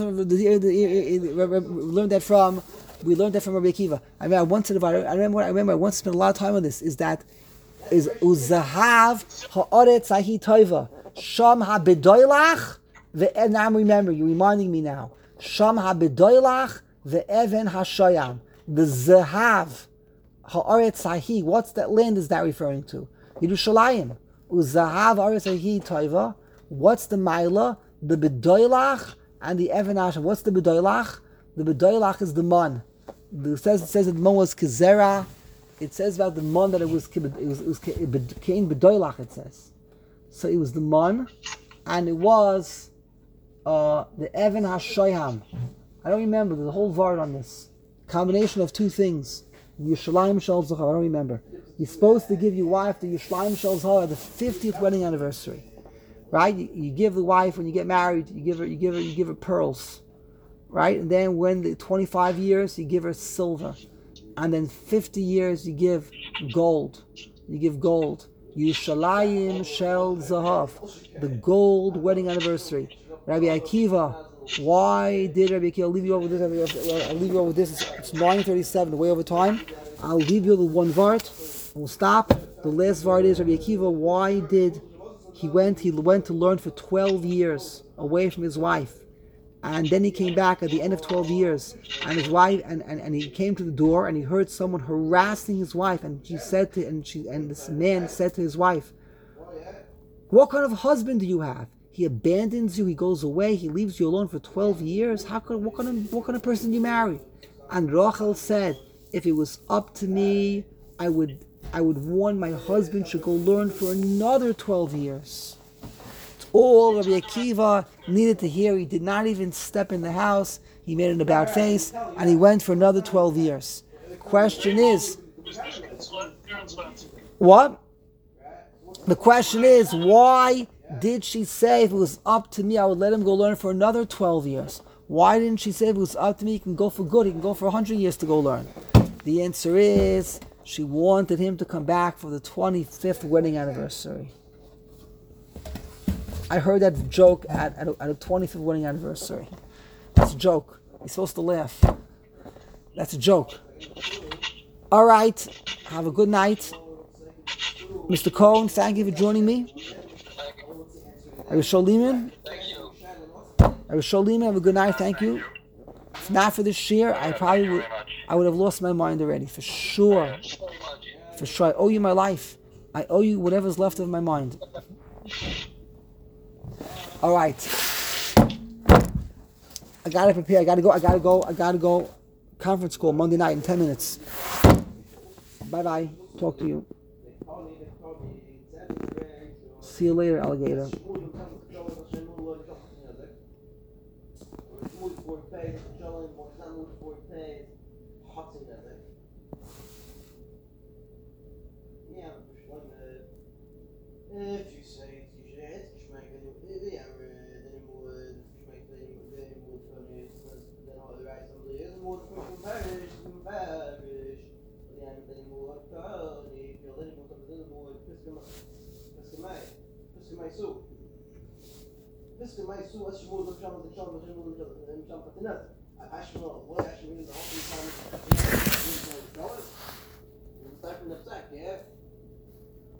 learned that from. We learned that from Rabbi Akiva. I mean, I once said, I remember. I remember. I once spent a lot of time on this. Is that is uzahav haaretz ahi toiva sham habedoilach ve'en. Now I'm remembering. You're reminding me now. Sham habedoilach ve'even hashoyam. The zahav haaretz ahi. What's that land? Is that referring to? Yerushalayim. Uzahav haaretz ahi toiva. What's the Maila? The Bedoilach and the Even Hashem. What's the Bedoilach? The Bedoilach is the Mon. It says, it says that the Mon was Kezera. It says about the Mon that it was, it was, it was Kain Bedoilach, it says. So it was the Mon, and it was uh, the Even HaShoyam. I don't remember. There's a whole vart on this. Combination of two things. Yushalayim Shel Zohar. I don't remember. You're supposed to give your wife the Yushalayim Shel Zohar at the fiftieth wedding anniversary. Right, you, you give the wife when you get married. You give her, you give her, you give her pearls, right? And then when the twenty-five years, you give her silver, and then fifty years, you give gold. You give gold. Yushalayim Shel Zahav, the gold wedding anniversary. Rabbi Akiva, why did Rabbi Akiva? I'll leave you over this. I'll leave you over this. It's nine thirty-seven, way over time. I'll leave you with one vart. We'll stop. The last vart is Rabbi Akiva. Why did He went, he went to learn for twelve years away from his wife. And then he came back at the end of twelve years, and his wife, and, and, and he came to the door, and he heard someone harassing his wife, and she said to, and she, and this man said to his wife, "What kind of husband do you have? He abandons you, he goes away, he leaves you alone for twelve years. How could, what kind of, what kind of person do you marry?" And Rachel said, "If it was up to me, I would, I would warn my husband should go learn for another twelve years." All Rabbi Akiva needed to hear. He did not even step in the house. He made an about face, and he went for another twelve years. The question is, what? The question is, why did she say if it was up to me, I would let him go learn for another twelve years? Why didn't she say if it was up to me, he can go for good, he can go for one hundred years to go learn? The answer is, she wanted him to come back for the twenty-fifth wedding anniversary. I heard that joke at, at, a, at a twenty-fifth wedding anniversary. That's a joke. You're supposed to laugh. That's a joke. All right. Have a good night. Mister Cohen, thank you for joining me. I was Sholiman. Thank you. I was Sholiman. Have a good night. Thank you. If not for this shir, I probably would, I would have lost my mind already. For sure. For sure. I owe you my life. I owe you whatever's left of my mind. All right. I gotta prepare. I gotta go. I gotta go. I gotta go. Conference call Monday night in ten minutes. Bye bye. Talk to you. See you later, alligator. If you say het geschreven, geschmaakt en hoe ja, dan moet geschmaakt en dan moet van is dan al de reis dan de dan moet van Paris, van Paris. Ja, dan moet kan ik wil dan moet dan moet pissen pissen mij. Pissen mij zo. Pissen mij zo als je moet op jam de jam de moet de jam van net. Als je wel, wat als je wil de halve time. Dat is type in the sack, yeah.